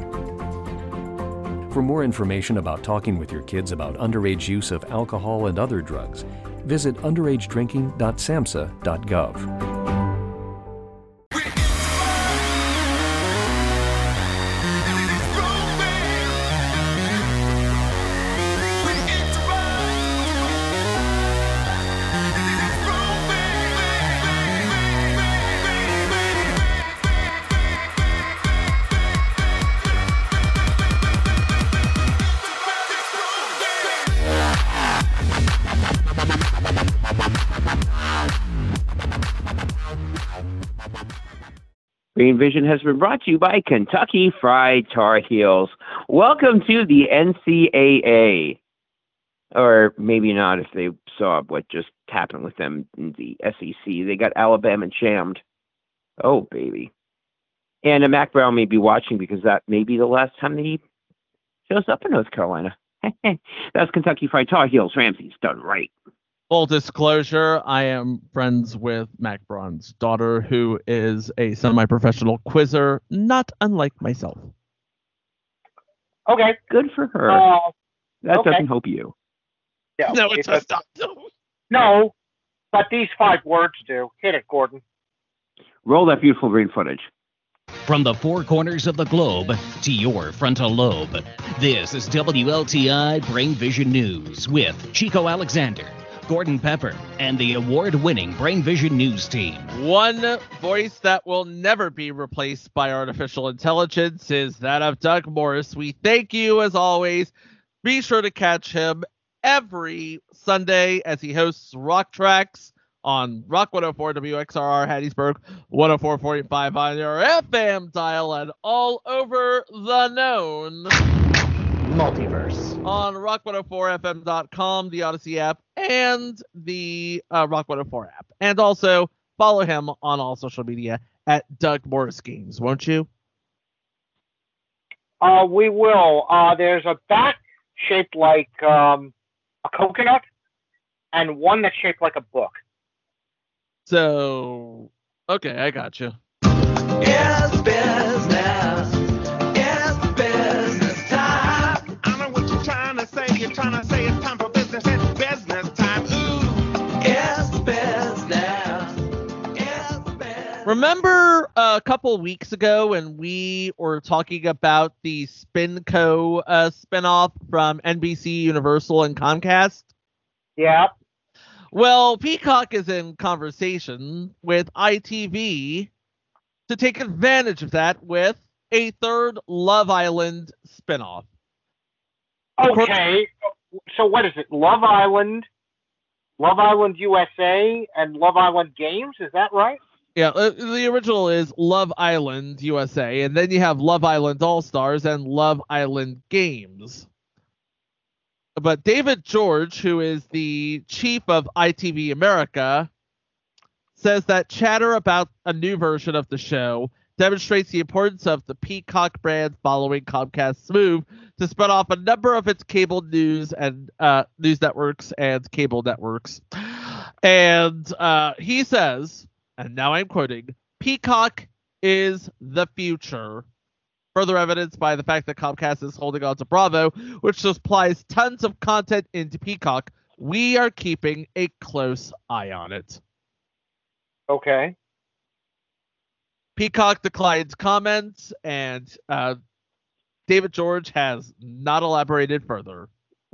For more information about talking with your kids about underage use of alcohol and other drugs, visit underagedrinking.samhsa.gov. Brain Vision has been brought to you by Kentucky Fried Tar Heels. Welcome to the NCAA. Or maybe not if they saw what just happened with them in the SEC. They got Alabama chammed. Oh, baby. And Mac Brown may be watching because that may be the last time that he shows up in North Carolina. That's Kentucky Fried Tar Heels. Ramsey's done right. Full disclosure, I am friends with Mac Braun's daughter, who is a semi-professional quizzer, not unlike myself. Okay. Good for her. That okay. doesn't help you. Yeah, No, it does not. No, but these 5 words do. Hit it, Gordon. Roll that beautiful green footage. From the 4 corners of the globe to your frontal lobe, this is WLTI Brain Vision News with Chico Alexander, Gordon Pepper, and the award-winning Brain Vision News team. One voice that will never be replaced by artificial intelligence is that of Doug Morris. We thank you, as always. Be sure to catch him every Sunday as he hosts Rock Tracks on Rock 104 WXRR Hattiesburg, 104.5 on your FM dial, and all over the known multiverse on rock104fm.com, the Odyssey app, and the Rock 104 app. And also follow him on all social media at Doug Morris Games, won't you? We will. There's a bat shaped like a coconut and one that's shaped like a book. So, okay, I got you. It's business. It's business time. I know what you're trying to say. You're trying to say it's time for business. It's business time. Ooh. It's business. It's business. Remember a couple weeks ago when we were talking about the Spinco spinoff from NBC, Universal, and Comcast? Yeah. Well, Peacock is in conversation with ITV to take advantage of that with a third Love Island spinoff. Okay, so what is it? Love Island USA, and Love Island Games? Is that right? Yeah, the original is Love Island USA, and then you have Love Island All-Stars and Love Island Games. But David George, who is the chief of ITV America, says that chatter about a new version of the show demonstrates the importance of the Peacock brand following Comcast's move to spin off a number of its cable news and news networks and cable networks. And he says, and now I'm quoting, "Peacock is the future." Further evidenced by the fact that Comcast is holding on to Bravo, which supplies tons of content into Peacock. We are keeping a close eye on it. Okay. Peacock declines comments, and David George has not elaborated further.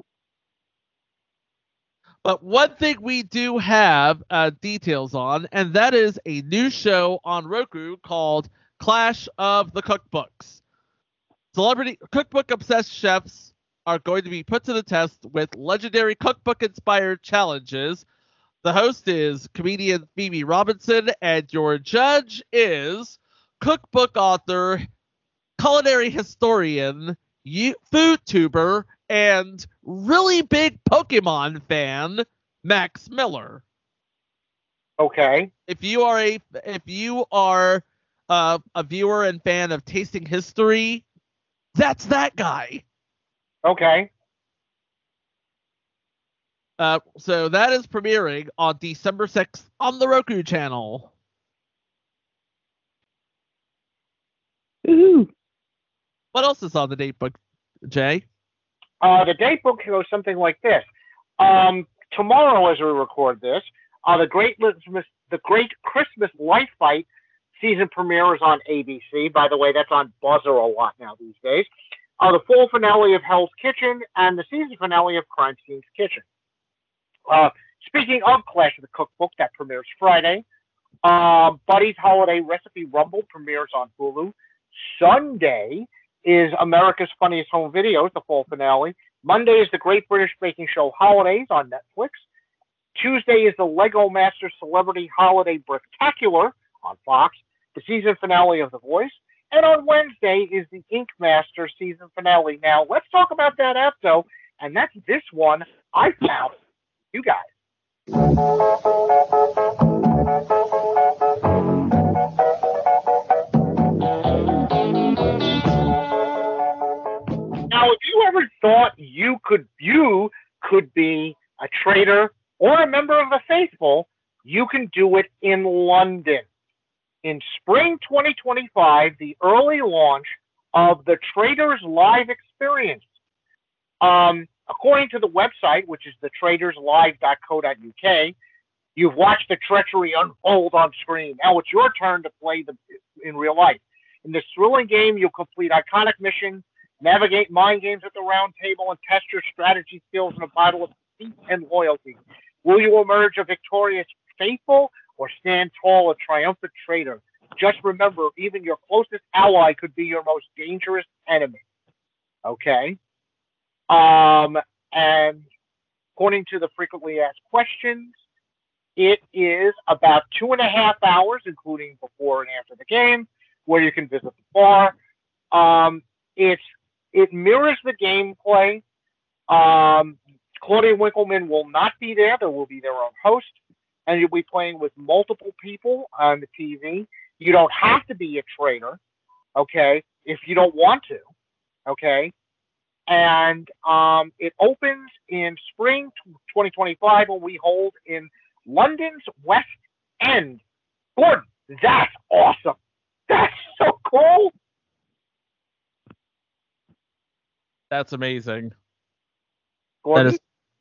But one thing we do have details on, and that is a new show on Roku called Clash of the Cookbooks. Celebrity cookbook-obsessed chefs are going to be put to the test with legendary cookbook-inspired challenges. The host is comedian Phoebe Robinson, and your judge is cookbook author, culinary historian, food tuber, and really big Pokemon fan, Max Miller. Okay. If you are a viewer and fan of Tasting History, that's that guy. Okay. So that is premiering on December 6th on the Roku channel. Woohoo. What else is on the date book, Jay? The date book goes something like this. Tomorrow, as we record this, the Great Christmas Light Fight season premiere is on ABC. By the way, that's on Buzzer a lot now these days. The full finale of Hell's Kitchen and the season finale of Crime Scene's Kitchen. Speaking of Clash of the Cookbook, that premieres Friday. Buddy's Holiday Recipe Rumble premieres on Hulu. Sunday is America's Funniest Home Videos, the full finale. Monday is the Great British Baking Show Holidays on Netflix. Tuesday is the Lego Masters Celebrity Holiday Bricktacular on Fox. the season finale of The Voice. And on Wednesday is the Ink Master season finale. Now, let's talk about that episode, and that's this one I found you guys. Now, if you ever thought you could be a traitor or a member of the faithful, you can do it in London. In spring 2025, the early launch of the Traders Live experience. According to the website, which is thetraderslive.co.uk, you've watched the treachery unfold on screen. Now it's your turn to play in real life. In this thrilling game, you'll complete iconic missions, navigate mind games at the round table, and test your strategy skills in a battle of deceit and loyalty. Will you emerge a victorious faithful or stand tall a triumphant traitor? Just remember, even your closest ally could be your most dangerous enemy. Okay? And according to the frequently asked questions, it is about 2.5 hours, including before and after the game, where you can visit the bar. It mirrors the gameplay. Claudia Winkleman will not be there. There will be their own host, and you'll be playing with multiple people on the TV. You don't have to be a traitor, okay, if you don't want to, okay? And it opens in spring 2025 when we hold in London's West End. Gordon, that's awesome. That's so cool. That's amazing. Gordon?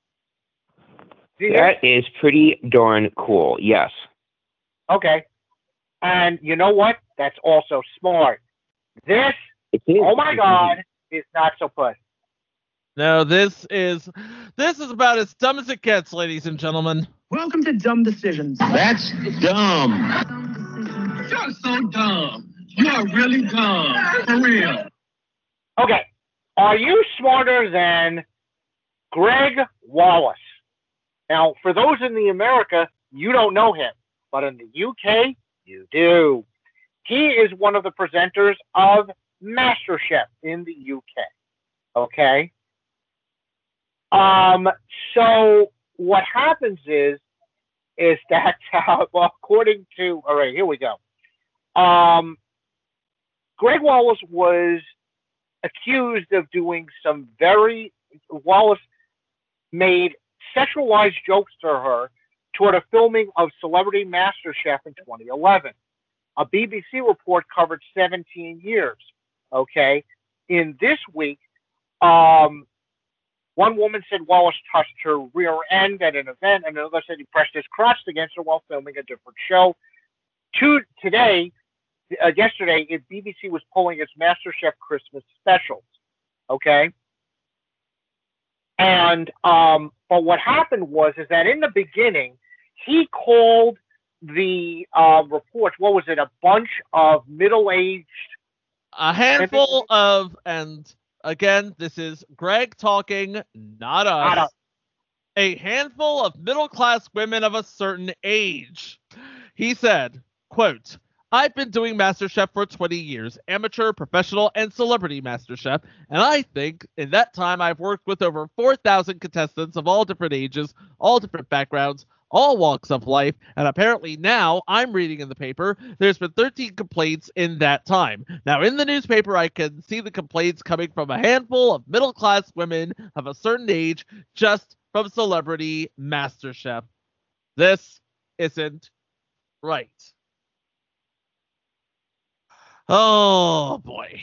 That is pretty darn cool, yes. Okay. And you know what? That's also smart. This, oh my God, is not so fun. No, this is about as dumb as it gets, ladies and gentlemen. Welcome to Dumb Decisions. That's dumb. You're so dumb. You're really dumb. For real. Okay. Are you smarter than Greg Wallace? Now, for those in the America, you don't know him, but in the UK, you do. He is one of the presenters of MasterChef in the UK. Okay? So what happens is that, well, according to, all right, here we go. Greg Wallace was accused of doing some Wallace made sexualized jokes to her toward a filming of Celebrity MasterChef in 2011. A BBC report covered 17 years. Okay? In this week, one woman said Wallace touched her rear end at an event, and another said he pressed his crotch against her while filming a different show. Yesterday, BBC was pulling its MasterChef Christmas specials. Okay? And but what happened was that in the beginning, he called the reports, what was it, a bunch of middle-aged... A handful of, and again, this is Greg talking, not us. A handful of middle-class women of a certain age. He said, quote, I've been doing MasterChef for 20 years, amateur, professional, and celebrity MasterChef, and I think in that time I've worked with over 4,000 contestants of all different ages, all different backgrounds, all walks of life, and apparently now, I'm reading in the paper, there's been 13 complaints in that time. Now, in the newspaper, I can see the complaints coming from a handful of middle-class women of a certain age, just from Celebrity MasterChef. This isn't right. Oh boy!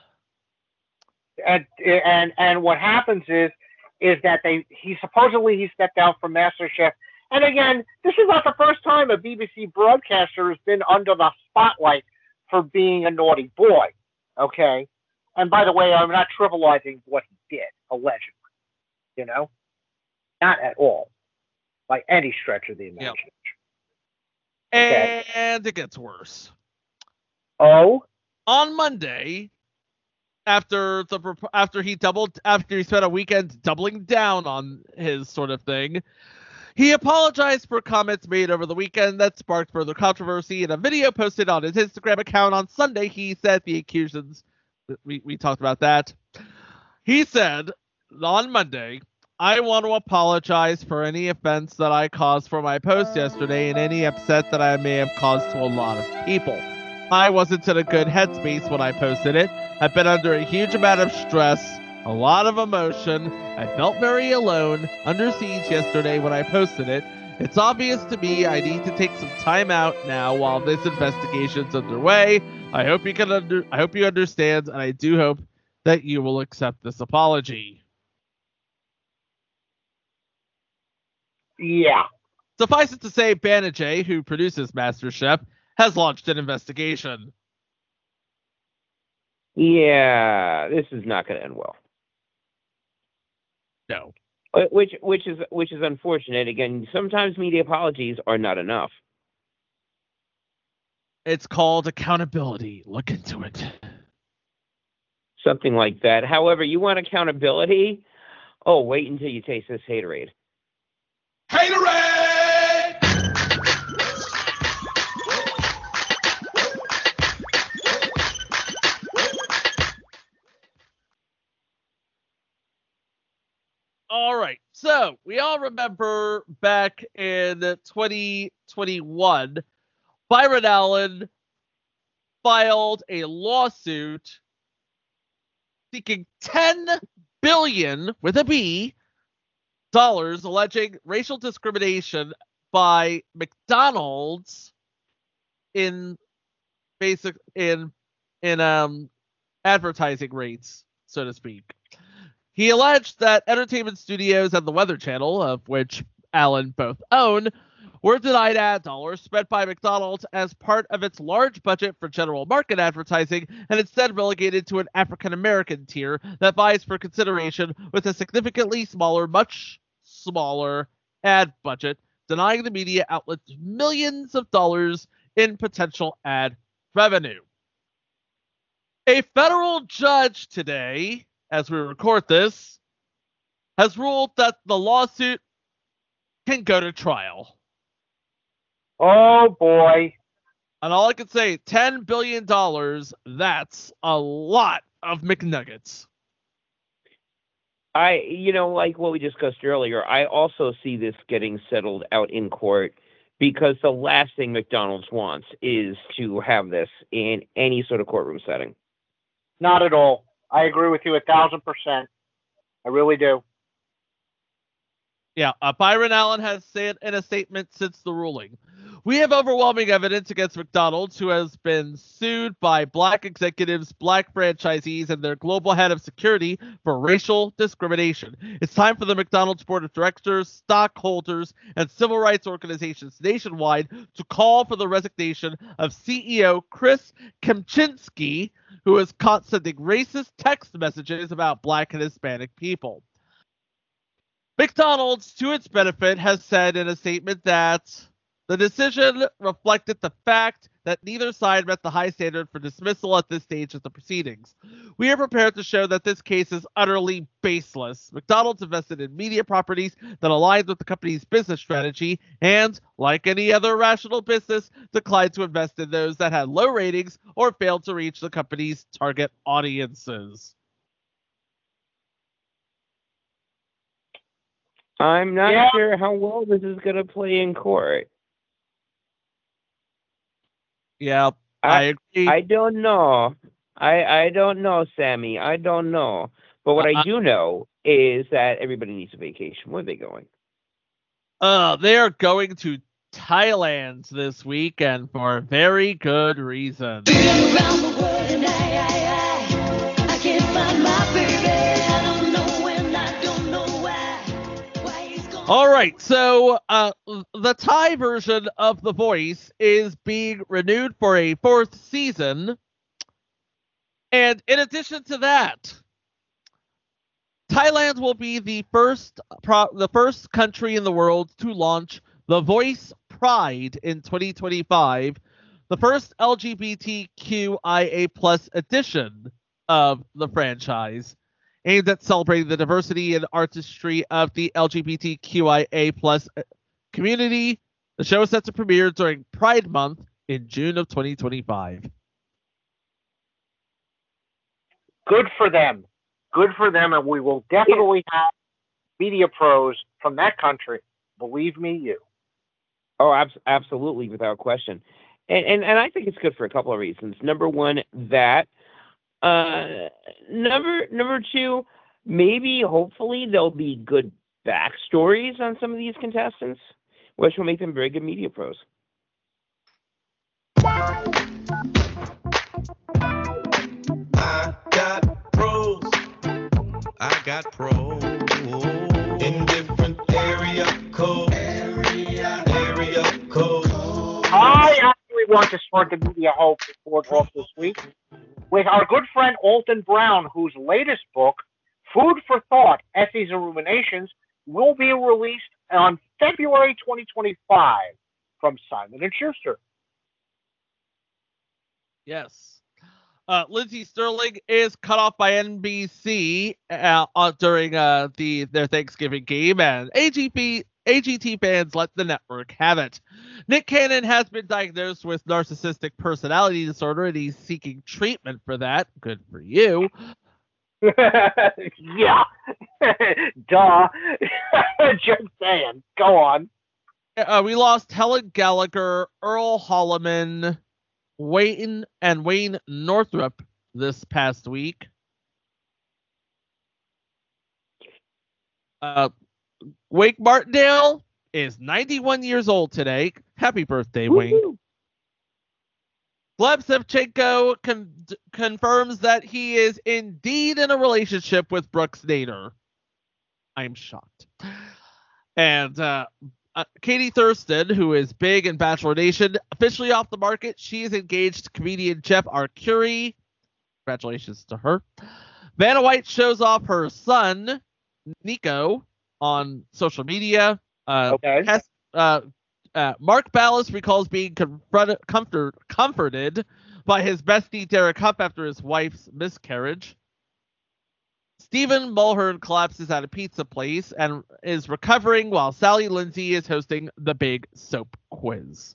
And what happens is that he supposedly stepped down from MasterChef. And again, this is not the first time a BBC broadcaster has been under the spotlight for being a naughty boy. Okay, and by the way, I'm not trivializing what he did allegedly. You know, not at all, by any stretch of the imagination. Yep. Okay. And it gets worse. Oh. On Monday, after he spent a weekend doubling down on his sort of thing, He apologized for comments made over the weekend that sparked further controversy. In a video posted on his Instagram account on Sunday, he said the accusations, we talked about that. He said on Monday, I want to apologize for any offense that I caused for my post yesterday and any upset that I may have caused to a lot of people. I wasn't in a good headspace when I posted it. I've been under a huge amount of stress, a lot of emotion. I felt very alone, under siege yesterday when I posted it. It's obvious to me I need to take some time out now while this investigation's underway. I hope you understand, and I do hope that you will accept this apology. Yeah. Suffice it to say, Banijay, who produces MasterChef, has launched an investigation. Yeah, this is not going to end well. No. Which is unfortunate. Again, sometimes media apologies are not enough. It's called accountability. Look into it. Something like that. However, you want accountability? Oh, wait until you taste this haterade. Haterade! All right. So we all remember back in 2021, Byron Allen filed a lawsuit seeking $10 billion with a B dollars alleging racial discrimination by McDonald's in advertising rates, so to speak. He alleged that entertainment studios and the Weather Channel, of which Allen both own, were denied ad dollars spent by McDonald's as part of its large budget for general market advertising and instead relegated to an African-American tier that vies for consideration with a significantly smaller, much smaller ad budget, denying the media outlets millions of dollars in potential ad revenue. A federal judge today, as we record this, has ruled that the lawsuit can go to trial. Oh, boy. And all I can say, $10 billion, that's a lot of McNuggets. Like what we discussed earlier, I also see this getting settled out in court because the last thing McDonald's wants is to have this in any sort of courtroom setting. Not at all. I agree with you 1,000%. I really do. Yeah, Byron Allen has said in a statement since the ruling, we have overwhelming evidence against McDonald's, who has been sued by black executives, black franchisees, and their global head of security for racial discrimination. It's time for the McDonald's board of directors, stockholders, and civil rights organizations nationwide to call for the resignation of CEO Chris Kempczinski, who is caught sending racist text messages about black and Hispanic people. McDonald's, to its benefit, has said in a statement that the decision reflected the fact that neither side met the high standard for dismissal at this stage of the proceedings. We are prepared to show that this case is utterly baseless. McDonald's invested in media properties that aligned with the company's business strategy and, like any other rational business, declined to invest in those that had low ratings or failed to reach the company's target audiences. I'm not sure how well this is going to play in court. Yeah, I agree. I don't know. I don't know, Sammy. I don't know. But what I do know is that everybody needs a vacation. Where are they going? They are going to Thailand this weekend for a very good reason. All right, so the Thai version of The Voice is being renewed for a 4th season. And in addition to that, Thailand will be the first country in the world to launch The Voice Pride in 2025, the first LGBTQIA+ edition of the franchise, aimed at celebrating the diversity and artistry of the LGBTQIA+ Community. The show is set to premiere during Pride Month in June of 2025. Good for them. Good for them, and we will definitely have media pros from that country. Believe me, you. Oh, absolutely, without question. And I think it's good for a couple of reasons. Number one, that. Number two, maybe, hopefully, there'll be good backstories on some of these contestants, which will make them very good media pros. I got pros in different area code. I actually want to start the media hope report off this week with our good friend Alton Brown, whose latest book, Food for Thought, Essays and Ruminations, will be released on February 2025 from Simon & Schuster. Yes. Lindsey Sterling is cut off by NBC during their Thanksgiving game, and AGT fans let the network have it. Nick Cannon has been diagnosed with narcissistic personality disorder, and he's seeking treatment for that. Good for you. Yeah. Duh. Just saying. Go on. We lost Helen Gallagher, Earl Holliman, Wayne Northrup this past week. Wake Martindale is 91 years old today. Happy birthday, Wayne. Gleb Shevchenko confirms that he is indeed in a relationship with Brooks Nader. I'm shocked. And Katie Thurston, who is big in Bachelor Nation, officially off the market. She is engaged to comedian Jeff Arcuri. Congratulations to her. Vanna White shows off her son, Nico, on social media. Okay. Mark Ballas recalls being comforted by his bestie Derek Huff after his wife's miscarriage. Stephen Mulhern collapses at a pizza place and is recovering while Sally Lindsay is hosting the big soap quiz.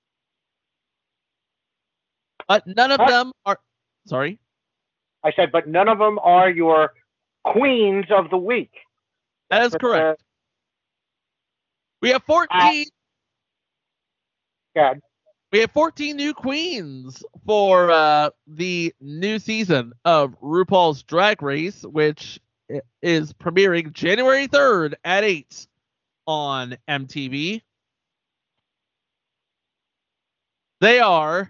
But none of them are... Sorry? I said, but none of them are your queens of the week. That is correct. We have 14... God. We have 14 new queens for the new season of RuPaul's Drag Race, which is premiering January 3rd at 8 on MTV. They are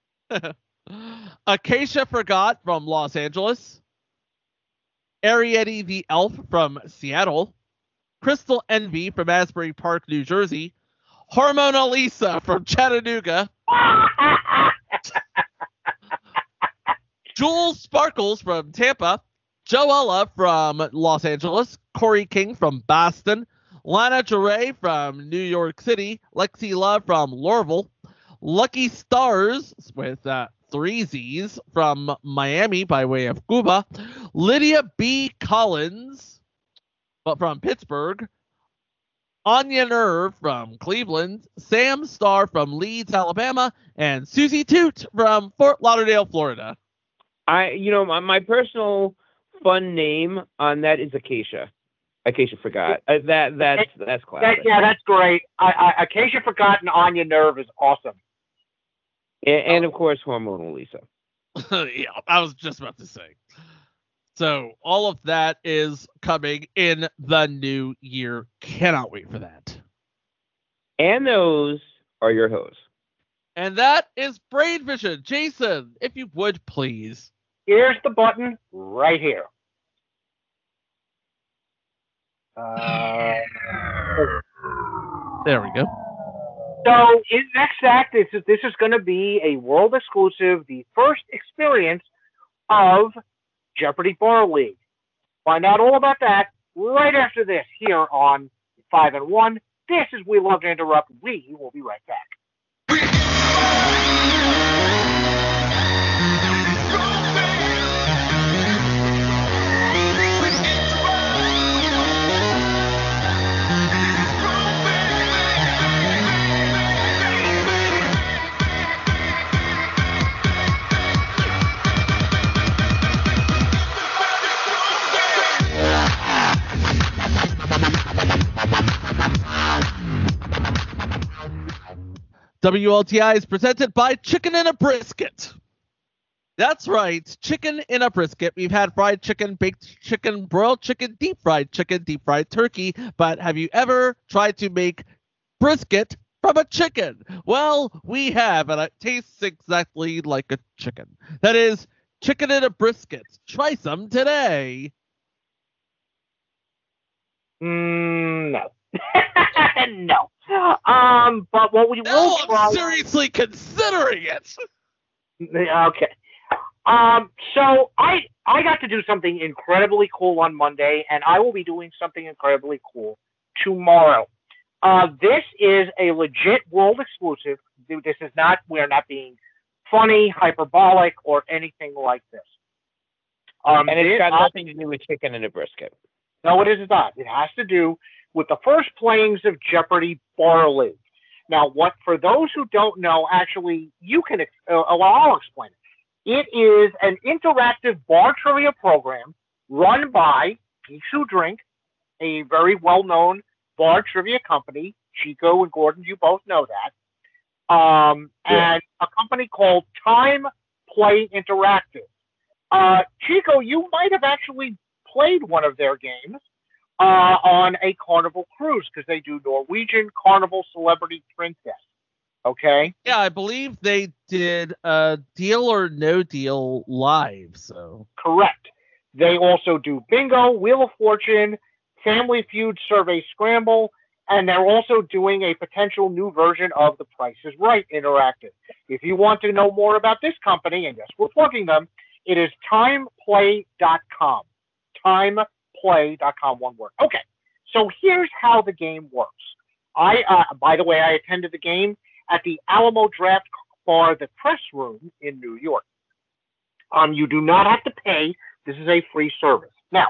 Acacia Forgot from Los Angeles, Ariette the Elf from Seattle, Crystal Envy from Asbury Park, New Jersey, Hormona Lisa from Chattanooga, Jules Sparkles from Tampa, Joella from Los Angeles, Corey King from Boston, Lana Jure from New York City, Lexi Love from Louisville, Lucky Stars with 3 Z's from Miami by way of Cuba, Lydia B. Collins from Pittsburgh, Anya Nerve from Cleveland, Sam Starr from Leeds, Alabama, and Susie Toot from Fort Lauderdale, Florida. My personal fun name on that is Acacia. Acacia Forgot. That's classic. That's great. Acacia Forgot and Anya Nerve is awesome. And of course, Hormonal Lisa. Yeah, I was just about to say. So all of that is coming in the new year. Cannot wait for that. And those are your hosts. And that is Brain Vision. Jason, if you would please. Here's the button right here. There we go. So in next act, this is going to be a world exclusive, the first experience of Jeopardy Bar League. Find out all about that right after this here on 5 and 1. This is We Love to Interrupt. We will be right back. WLTI is presented by Chicken in a Brisket. That's right, chicken in a brisket. We've had fried chicken, baked chicken, broiled chicken, deep fried turkey, but have you ever tried to make brisket from a chicken? Well, we have, and it tastes exactly like a chicken. That is chicken in a brisket. Try some today. No. No. But what we will No, try... I'm seriously considering it. Okay. So I got to do something incredibly cool on Monday, and I will be doing something incredibly cool tomorrow. This is a legit world exclusive. This is not, we're not being funny, hyperbolic, or anything like this. And it's got nothing to do with chicken and a brisket. No, it is not. It has to do with the first playings of Jeopardy Bar League. Now, for those who don't know, actually, I'll explain it. It is an interactive bar trivia program run by Geeks Who Drink, a very well-known bar trivia company. Chico and Gordon, you both know that. And a company called Time Play Interactive. Chico, you might have actually played one of their games on a Carnival cruise, because they do Norwegian Carnival Celebrity Princess. Okay. Yeah, I believe they did Deal or No Deal live. So correct. They also do Bingo, Wheel of Fortune, Family Feud, Survey Scramble, and they're also doing a potential new version of The Price is Right Interactive. If you want to know more about this company, and yes, we're plugging them, it is timeplay.com. Timeplay.com, one word. Okay. So here's how the game works. By the way, I attended the game at the Alamo Draft Bar, the Press Room in New York. You do not have to pay. This is a free service. Now,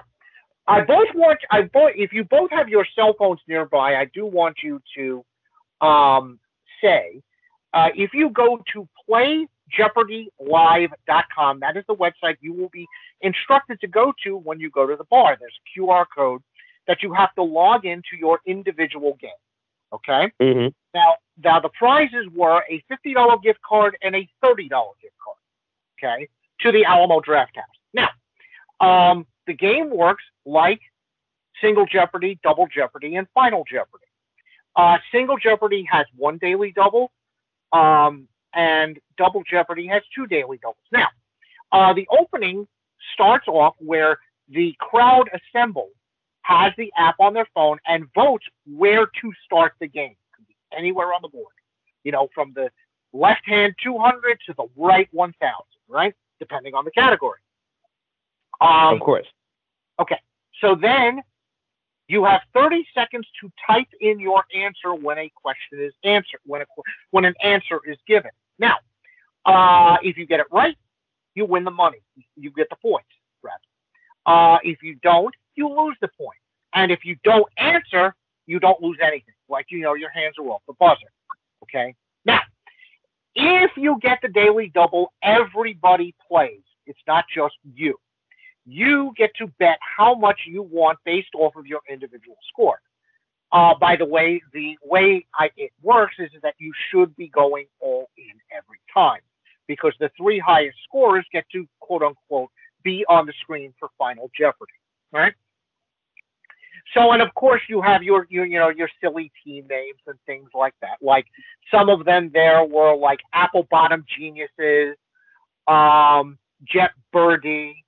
if you both have your cell phones nearby, I do want you to say, if you go to playjeopardylive.com, that is the website you will be instructed to go to when you go to the bar. There's a QR code that you have to log into your individual game. Okay? Mm-hmm. Now the prizes were a $50 gift card and a $30 gift card, okay, to the Alamo Draft House. Now, the game works like Single Jeopardy, Double Jeopardy, and Final Jeopardy. Single Jeopardy has one daily double, and Double Jeopardy has two daily doubles. Now, the opening starts off where the crowd assembles, has the app on their phone, and votes where to start the game. Anywhere on the board, from the left hand 200 to the right 1000, right? Depending on the category. Of course. Okay. So then you have 30 seconds to type in your answer when a question is answered, when an answer is given. Now, if you get it right, you win the money. You get the points, rather. If you don't, you lose the point. And if you don't answer, you don't lose anything. Like, your hands are off the buzzer. Okay? Now, if you get the daily double, everybody plays. It's not just you. You get to bet how much you want based off of your individual score. By the way, it works is that you should be going all in every time, because the three highest scorers get to, quote unquote, be on the screen for Final Jeopardy. Right? So, and of course, you have your silly team names and things like that. Like, some of them there were like Apple Bottom Geniuses, Jet Birdie,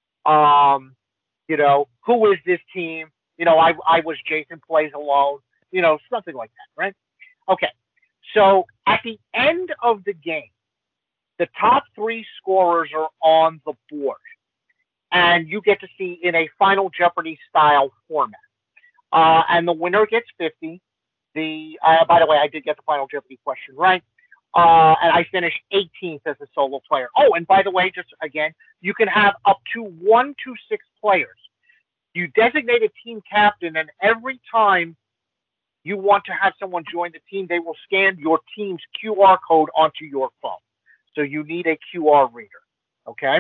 who is this team? I was Jason Plays Alone, something like that, right? Okay. So at the end of the game, the top three scorers are on the board, and you get to see in a Final Jeopardy style format. And the winner gets 50. By the way, I did get the Final Jeopardy question right. And I finished 18th as a solo player. Oh, and by the way, just again, you can have up to 1 to 6 players. You designate a team captain, and every time you want to have someone join the team, they will scan your team's QR code onto your phone. So you need a QR reader. Okay?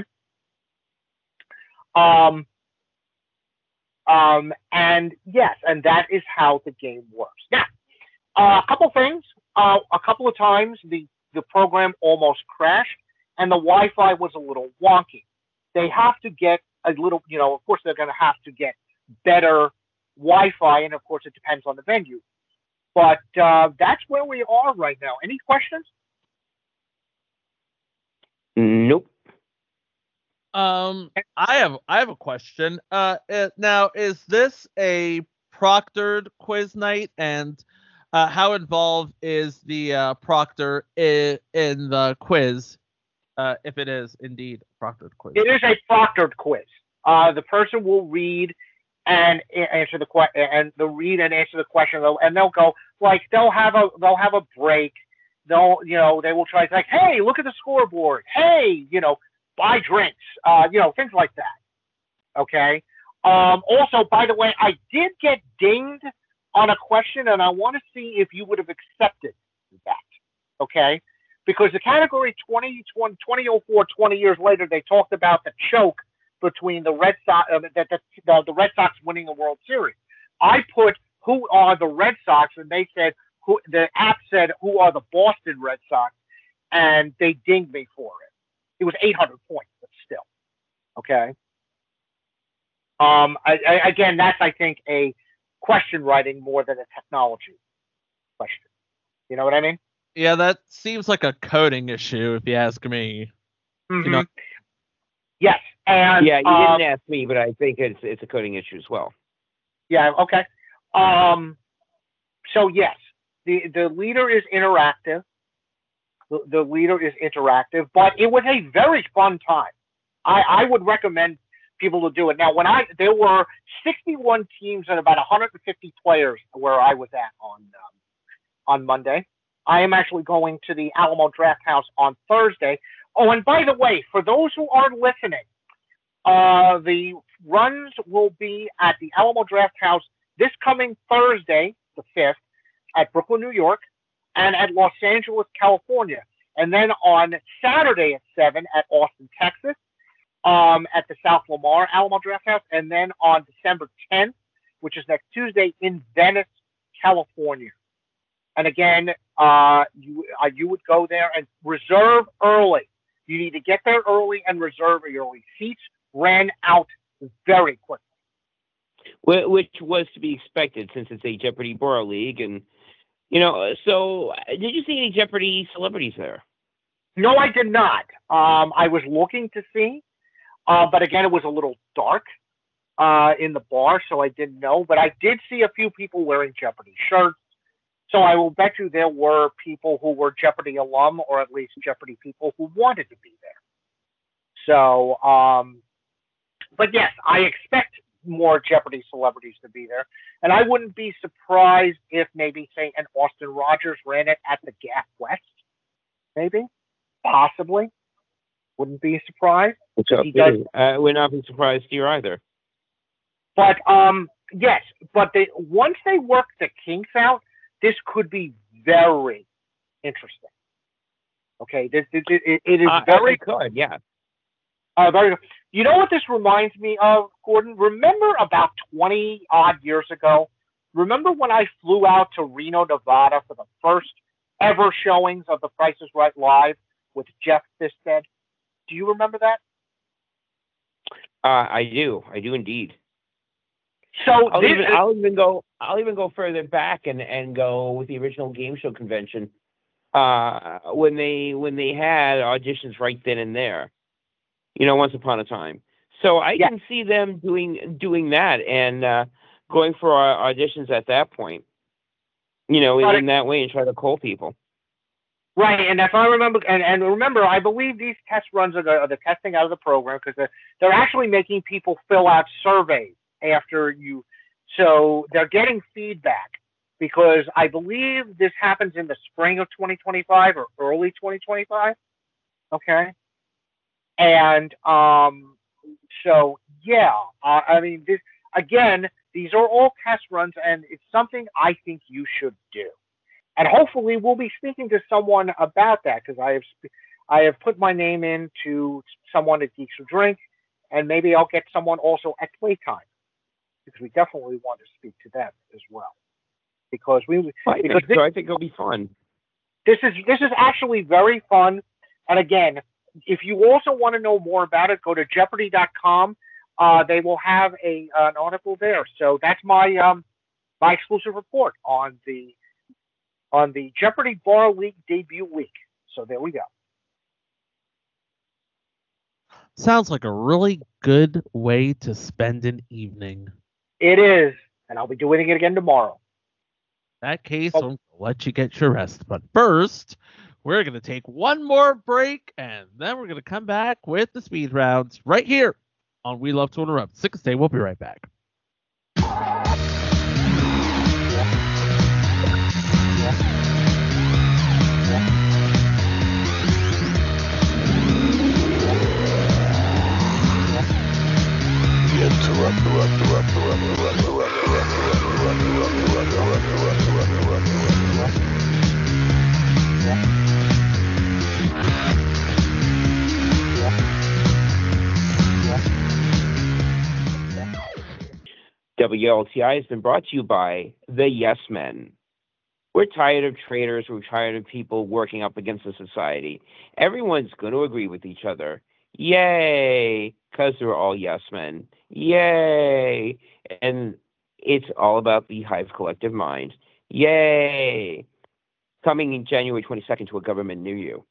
And yes, and that is how the game works. Now, a couple things. a couple of times the program almost crashed, and the Wi-Fi was a little wonky. They have to get a little, of course they're going to have to get better Wi-Fi, and of course it depends on the venue. But that's where we are right now. Any questions? Nope. I have a question. Now, is this a proctored quiz night, and how involved is the proctor in the quiz, if it is indeed a proctored quiz? It is a proctored quiz. The person will read and answer the question, and they'll read and answer the question, and they'll go they'll have a break. They will try to hey, look at the scoreboard. Hey, buy drinks. Things like that. Okay. Also, by the way, I did get dinged on a question, and I want to see if you would have accepted that. Okay. Because the category 2004, 20 years later, they talked about the choke between the Red Sox, the Red Sox winning the World Series. I put who are the Red Sox, and they said the app said who are the Boston Red Sox, and they dinged me for it. It was 800 points, but still, okay. Again, that's I think a question writing more than a technology question. You know what I mean? Yeah, that seems like a coding issue, if you ask me. Mm-hmm. Yes, and yeah, you didn't ask me, but I think it's a coding issue as well. Yeah. Okay. So yes, the leader is interactive. The leader is interactive, but it was a very fun time. I would recommend people to do it. Now, there were 61 teams and about 150 players where I was at on Monday. I am actually going to the Alamo Draft House on Thursday. Oh, and by the way, for those who are listening, the runs will be at the Alamo Draft House this coming Thursday, the 5th, at Brooklyn, New York, and at Los Angeles, California. And then on Saturday at 7 at Austin, Texas, at the South Lamar Alamo Draft House. And then on December 10th, which is next Tuesday, in Venice, California. And again, you would go there and reserve early. You need to get there early and reserve early. Seats ran out very quickly. Which was to be expected since it's a Jeopardy Borough League. And, so did you see any Jeopardy celebrities there? No, I did not. I was looking to see, but again, it was a little dark in the bar, so I didn't know. But I did see a few people wearing Jeopardy shirts. So I will bet you there were people who were Jeopardy alum, or at least Jeopardy people who wanted to be there. So, but yes, I expect more Jeopardy celebrities to be there. And I wouldn't be surprised if maybe, say, an Austin Rogers ran it at the Gap West. Maybe. Possibly. Wouldn't be surprised. We're not be surprised here either. But, yes. But once they work the kinks out, this could be very interesting. Okay, it is very good. Yeah. Very good. You know what this reminds me of, Gordon? Remember about 20 odd years ago? Remember when I flew out to Reno, Nevada for the first ever showings of The Price is Right Live with Jeff Fisted? Do you remember that? I do indeed. So I'll even go further back and go with the original game show convention when they had auditions right then and there, once upon a time. So I can see them doing that and going for auditions at that point, in that way and try to call people. Right, and if I remember, and remember, I believe these test runs are the testing out of the program because they're actually making people fill out surveys after you, so they're getting feedback because I believe this happens in the spring of 2025 or early 2025. Okay, and so yeah, I mean this again. These are all test runs, and it's something I think you should do. And hopefully we'll be speaking to someone about that because I have put my name in to someone at Geeks Who Drink, and maybe I'll get someone also at Playtime because we definitely want to speak to them as well. Because I think it'll be fun. This is actually very fun. And again, if you also want to know more about it, go to Jeopardy.com. They will have an article there. So that's my my exclusive report on the Jeopardy Bar League debut week. So there we go. Sounds like a really good way to spend an evening. It is, and I'll be doing it again tomorrow. In that case, I'll let you get your rest. But first, we're going to take one more break, and then we're going to come back with the speed rounds right here on We Love to Interrupt. Sick Stay. We'll be right back. WLTI has been brought to you by the Yes Men. We're tired of traitors. We're tired of people working up against the society. Everyone's going to agree with each other. Yay! Because they're all yes men. Yay! And it's all about the Hive Collective Mind. Yay! Coming in January 22nd to a government near you.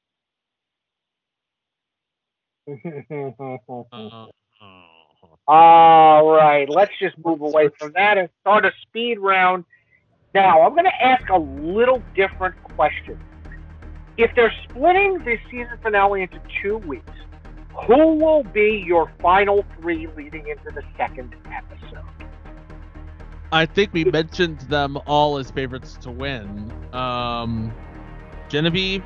All right, let's just move away from that and start a speed round. Now, I'm going to ask a little different question. If they're splitting the season finale into 2 weeks, who will be your final 3 leading into the second episode? I think we mentioned them all as favorites to win. Genevieve,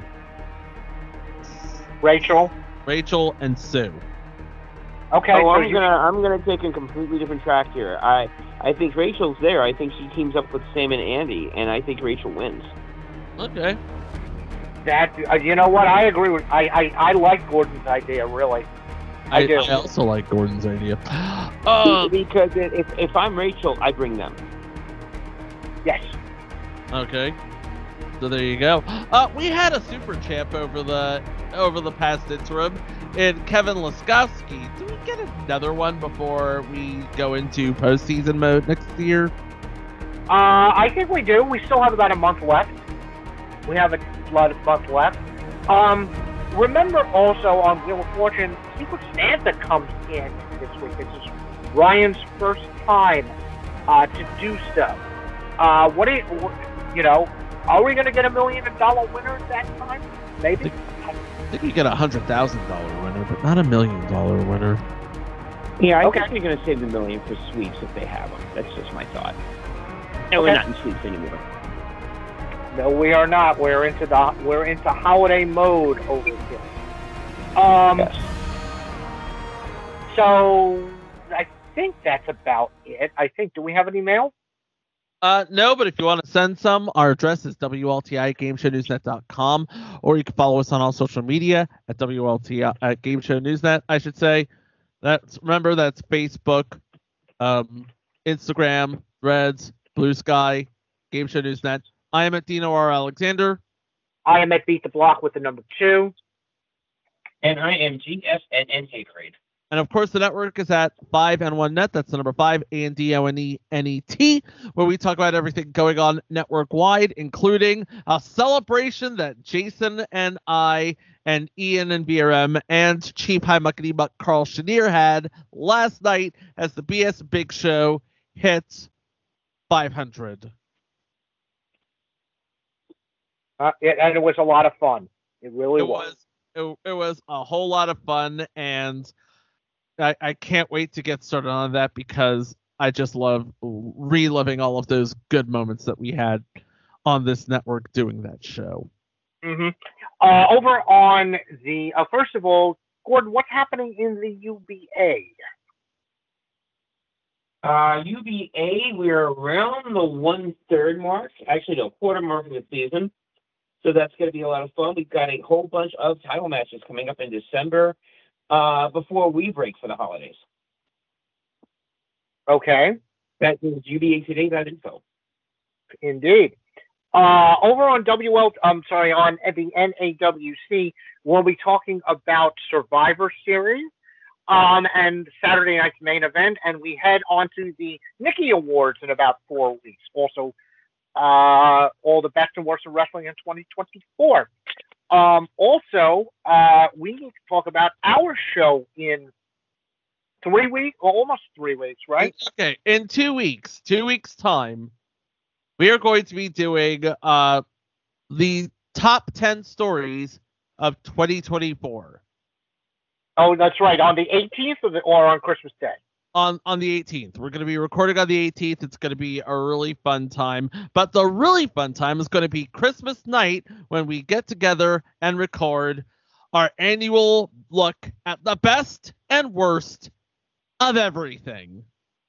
Rachel, and Sue. Okay. Oh, I'm gonna take a completely different track here. I think Rachel's there. I think she teams up with Sam and Andy, and I think Rachel wins. Okay. That you know what? I agree with. I like Gordon's idea, really. I do. I also like Gordon's idea. Because if I'm Rachel, I bring them. Yes. Okay. So there you go. We had a super champ over the past interim in Kevin Laskowski. Do we get another one before we go into postseason mode next year? I think we do. We still have about a month left. We have a month left. Remember also on Wheel of Fortune, Secret Santa comes in this week. This is Ryan's first time to do so. What do you know? Are we going to get $1 million winner that time? Maybe. I think we get $100,000 winner, but not $1 million winner. Yeah, I think we're going to save the $1 million for sweeps if they have them. That's just my thought. And we're not in sweeps anymore. No, we are not. We're into holiday mode over here. Yes. So I think that's about it. Do we have any mail? No, but if you want to send some, our address is WLTI@GameShowNewsNet.com, or you can follow us on all social media at WLTI at Game Show Newsnet. I should say remember that's Facebook, Instagram, Threads, Blue Sky, Game Show Newsnet. I am at Dino R. Alexander. I am at Beat the Block with the number 2. And I am GSNN Grade. And of course, the network is at 5N1Net. That's the number 5, ANDONENET, where we talk about everything going on network wide, including a celebration that Jason and I and Ian and BRM and Chief High Muckety Muck Carl Chenier had last night as the BS Big Show hit 500. And it was a lot of fun. It really was. It was a whole lot of fun, and I can't wait to get started on that because I just love reliving all of those good moments that we had on this network doing that show. Mm-hmm. Over on the first of all, Gordon, what's happening in the UBA? UBA, we're around the 1/3 mark, actually the quarter mark of the season. So that's going to be a lot of fun. We've got a whole bunch of title matches coming up in December before we break for the holidays. Okay. That is UBAtoday.info. Indeed. Over on on the NAWC, we'll be talking about Survivor Series, and Saturday night's main event, and we head on to the Nikki Awards in about 4 weeks. Also, all the best and worst of wrestling in 2024. We need to talk about our show in 3 weeks, or almost 3 weeks, right? Okay, in 2 weeks, 2 weeks time, we are going to be doing the top 10 stories of 2024. Oh, that's right. On the 18th or on Christmas Day? On the 18th. We're going to be recording on the 18th. It's going to be a really fun time. But the really fun time is going to be Christmas night when we get together and record our annual look at the best and worst of everything.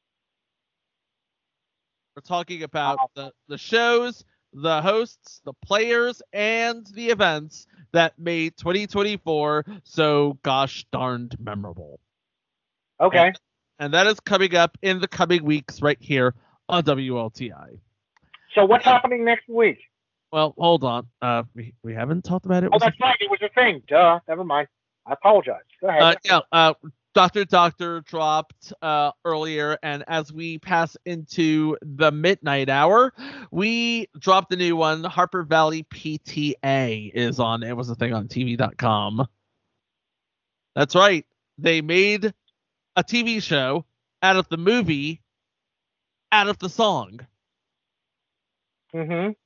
We're talking about the shows, the hosts, the players, and the events that made 2024 so gosh darned memorable. Okay. And that is coming up in the coming weeks right here on WLTI. So what's happening next week? Well, hold on. We haven't talked about it. Oh, that's right. It was a thing. Duh. Never mind. I apologize. Go ahead. Doctor dropped earlier, and as we pass into the midnight hour, we dropped a new one. Harper Valley PTA is on. It was a thing on TV.com. That's right. They made a TV show out of the movie, out of the song. Mm-hmm.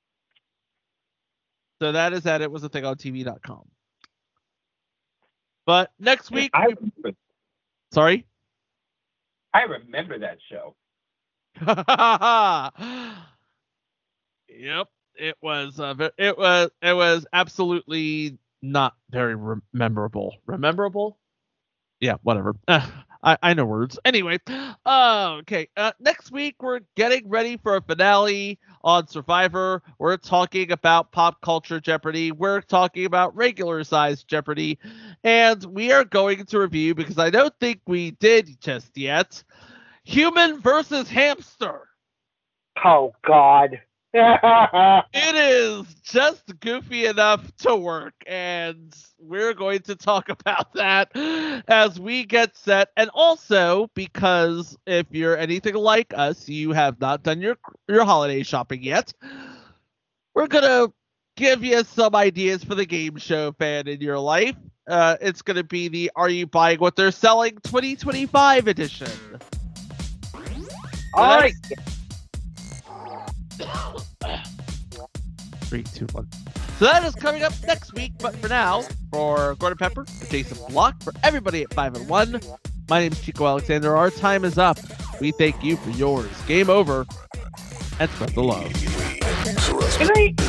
So that is that. It was a thing on TV.com. But next week, sorry? I remember that show. Yep, it was absolutely not very memorable. Rememberable? Yeah, whatever. I know words. Anyway, okay. Next week, we're getting ready for a finale on Survivor. We're talking about Pop Culture Jeopardy. We're talking about regular size Jeopardy. And we are going to review, because I don't think we did just yet, Human versus Hamster. Oh, God. It is just goofy enough to work, and we're going to talk about that as we get set. And also, because if you're anything like us, you have not done your holiday shopping yet, we're going to give you some ideas for the game show fan in your life. It's going to be the Are You Buying What They're Selling 2025 edition. All right. 3, 2, 1. So that is coming up next week. But for now, for Gordon Pepper, for Jason Block, for everybody at 5 and 1, my name is Chico Alexander. Our time is up. We thank you for yours. Game over. And spread the love. Good night.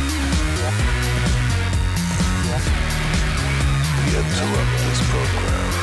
Interrupt this program.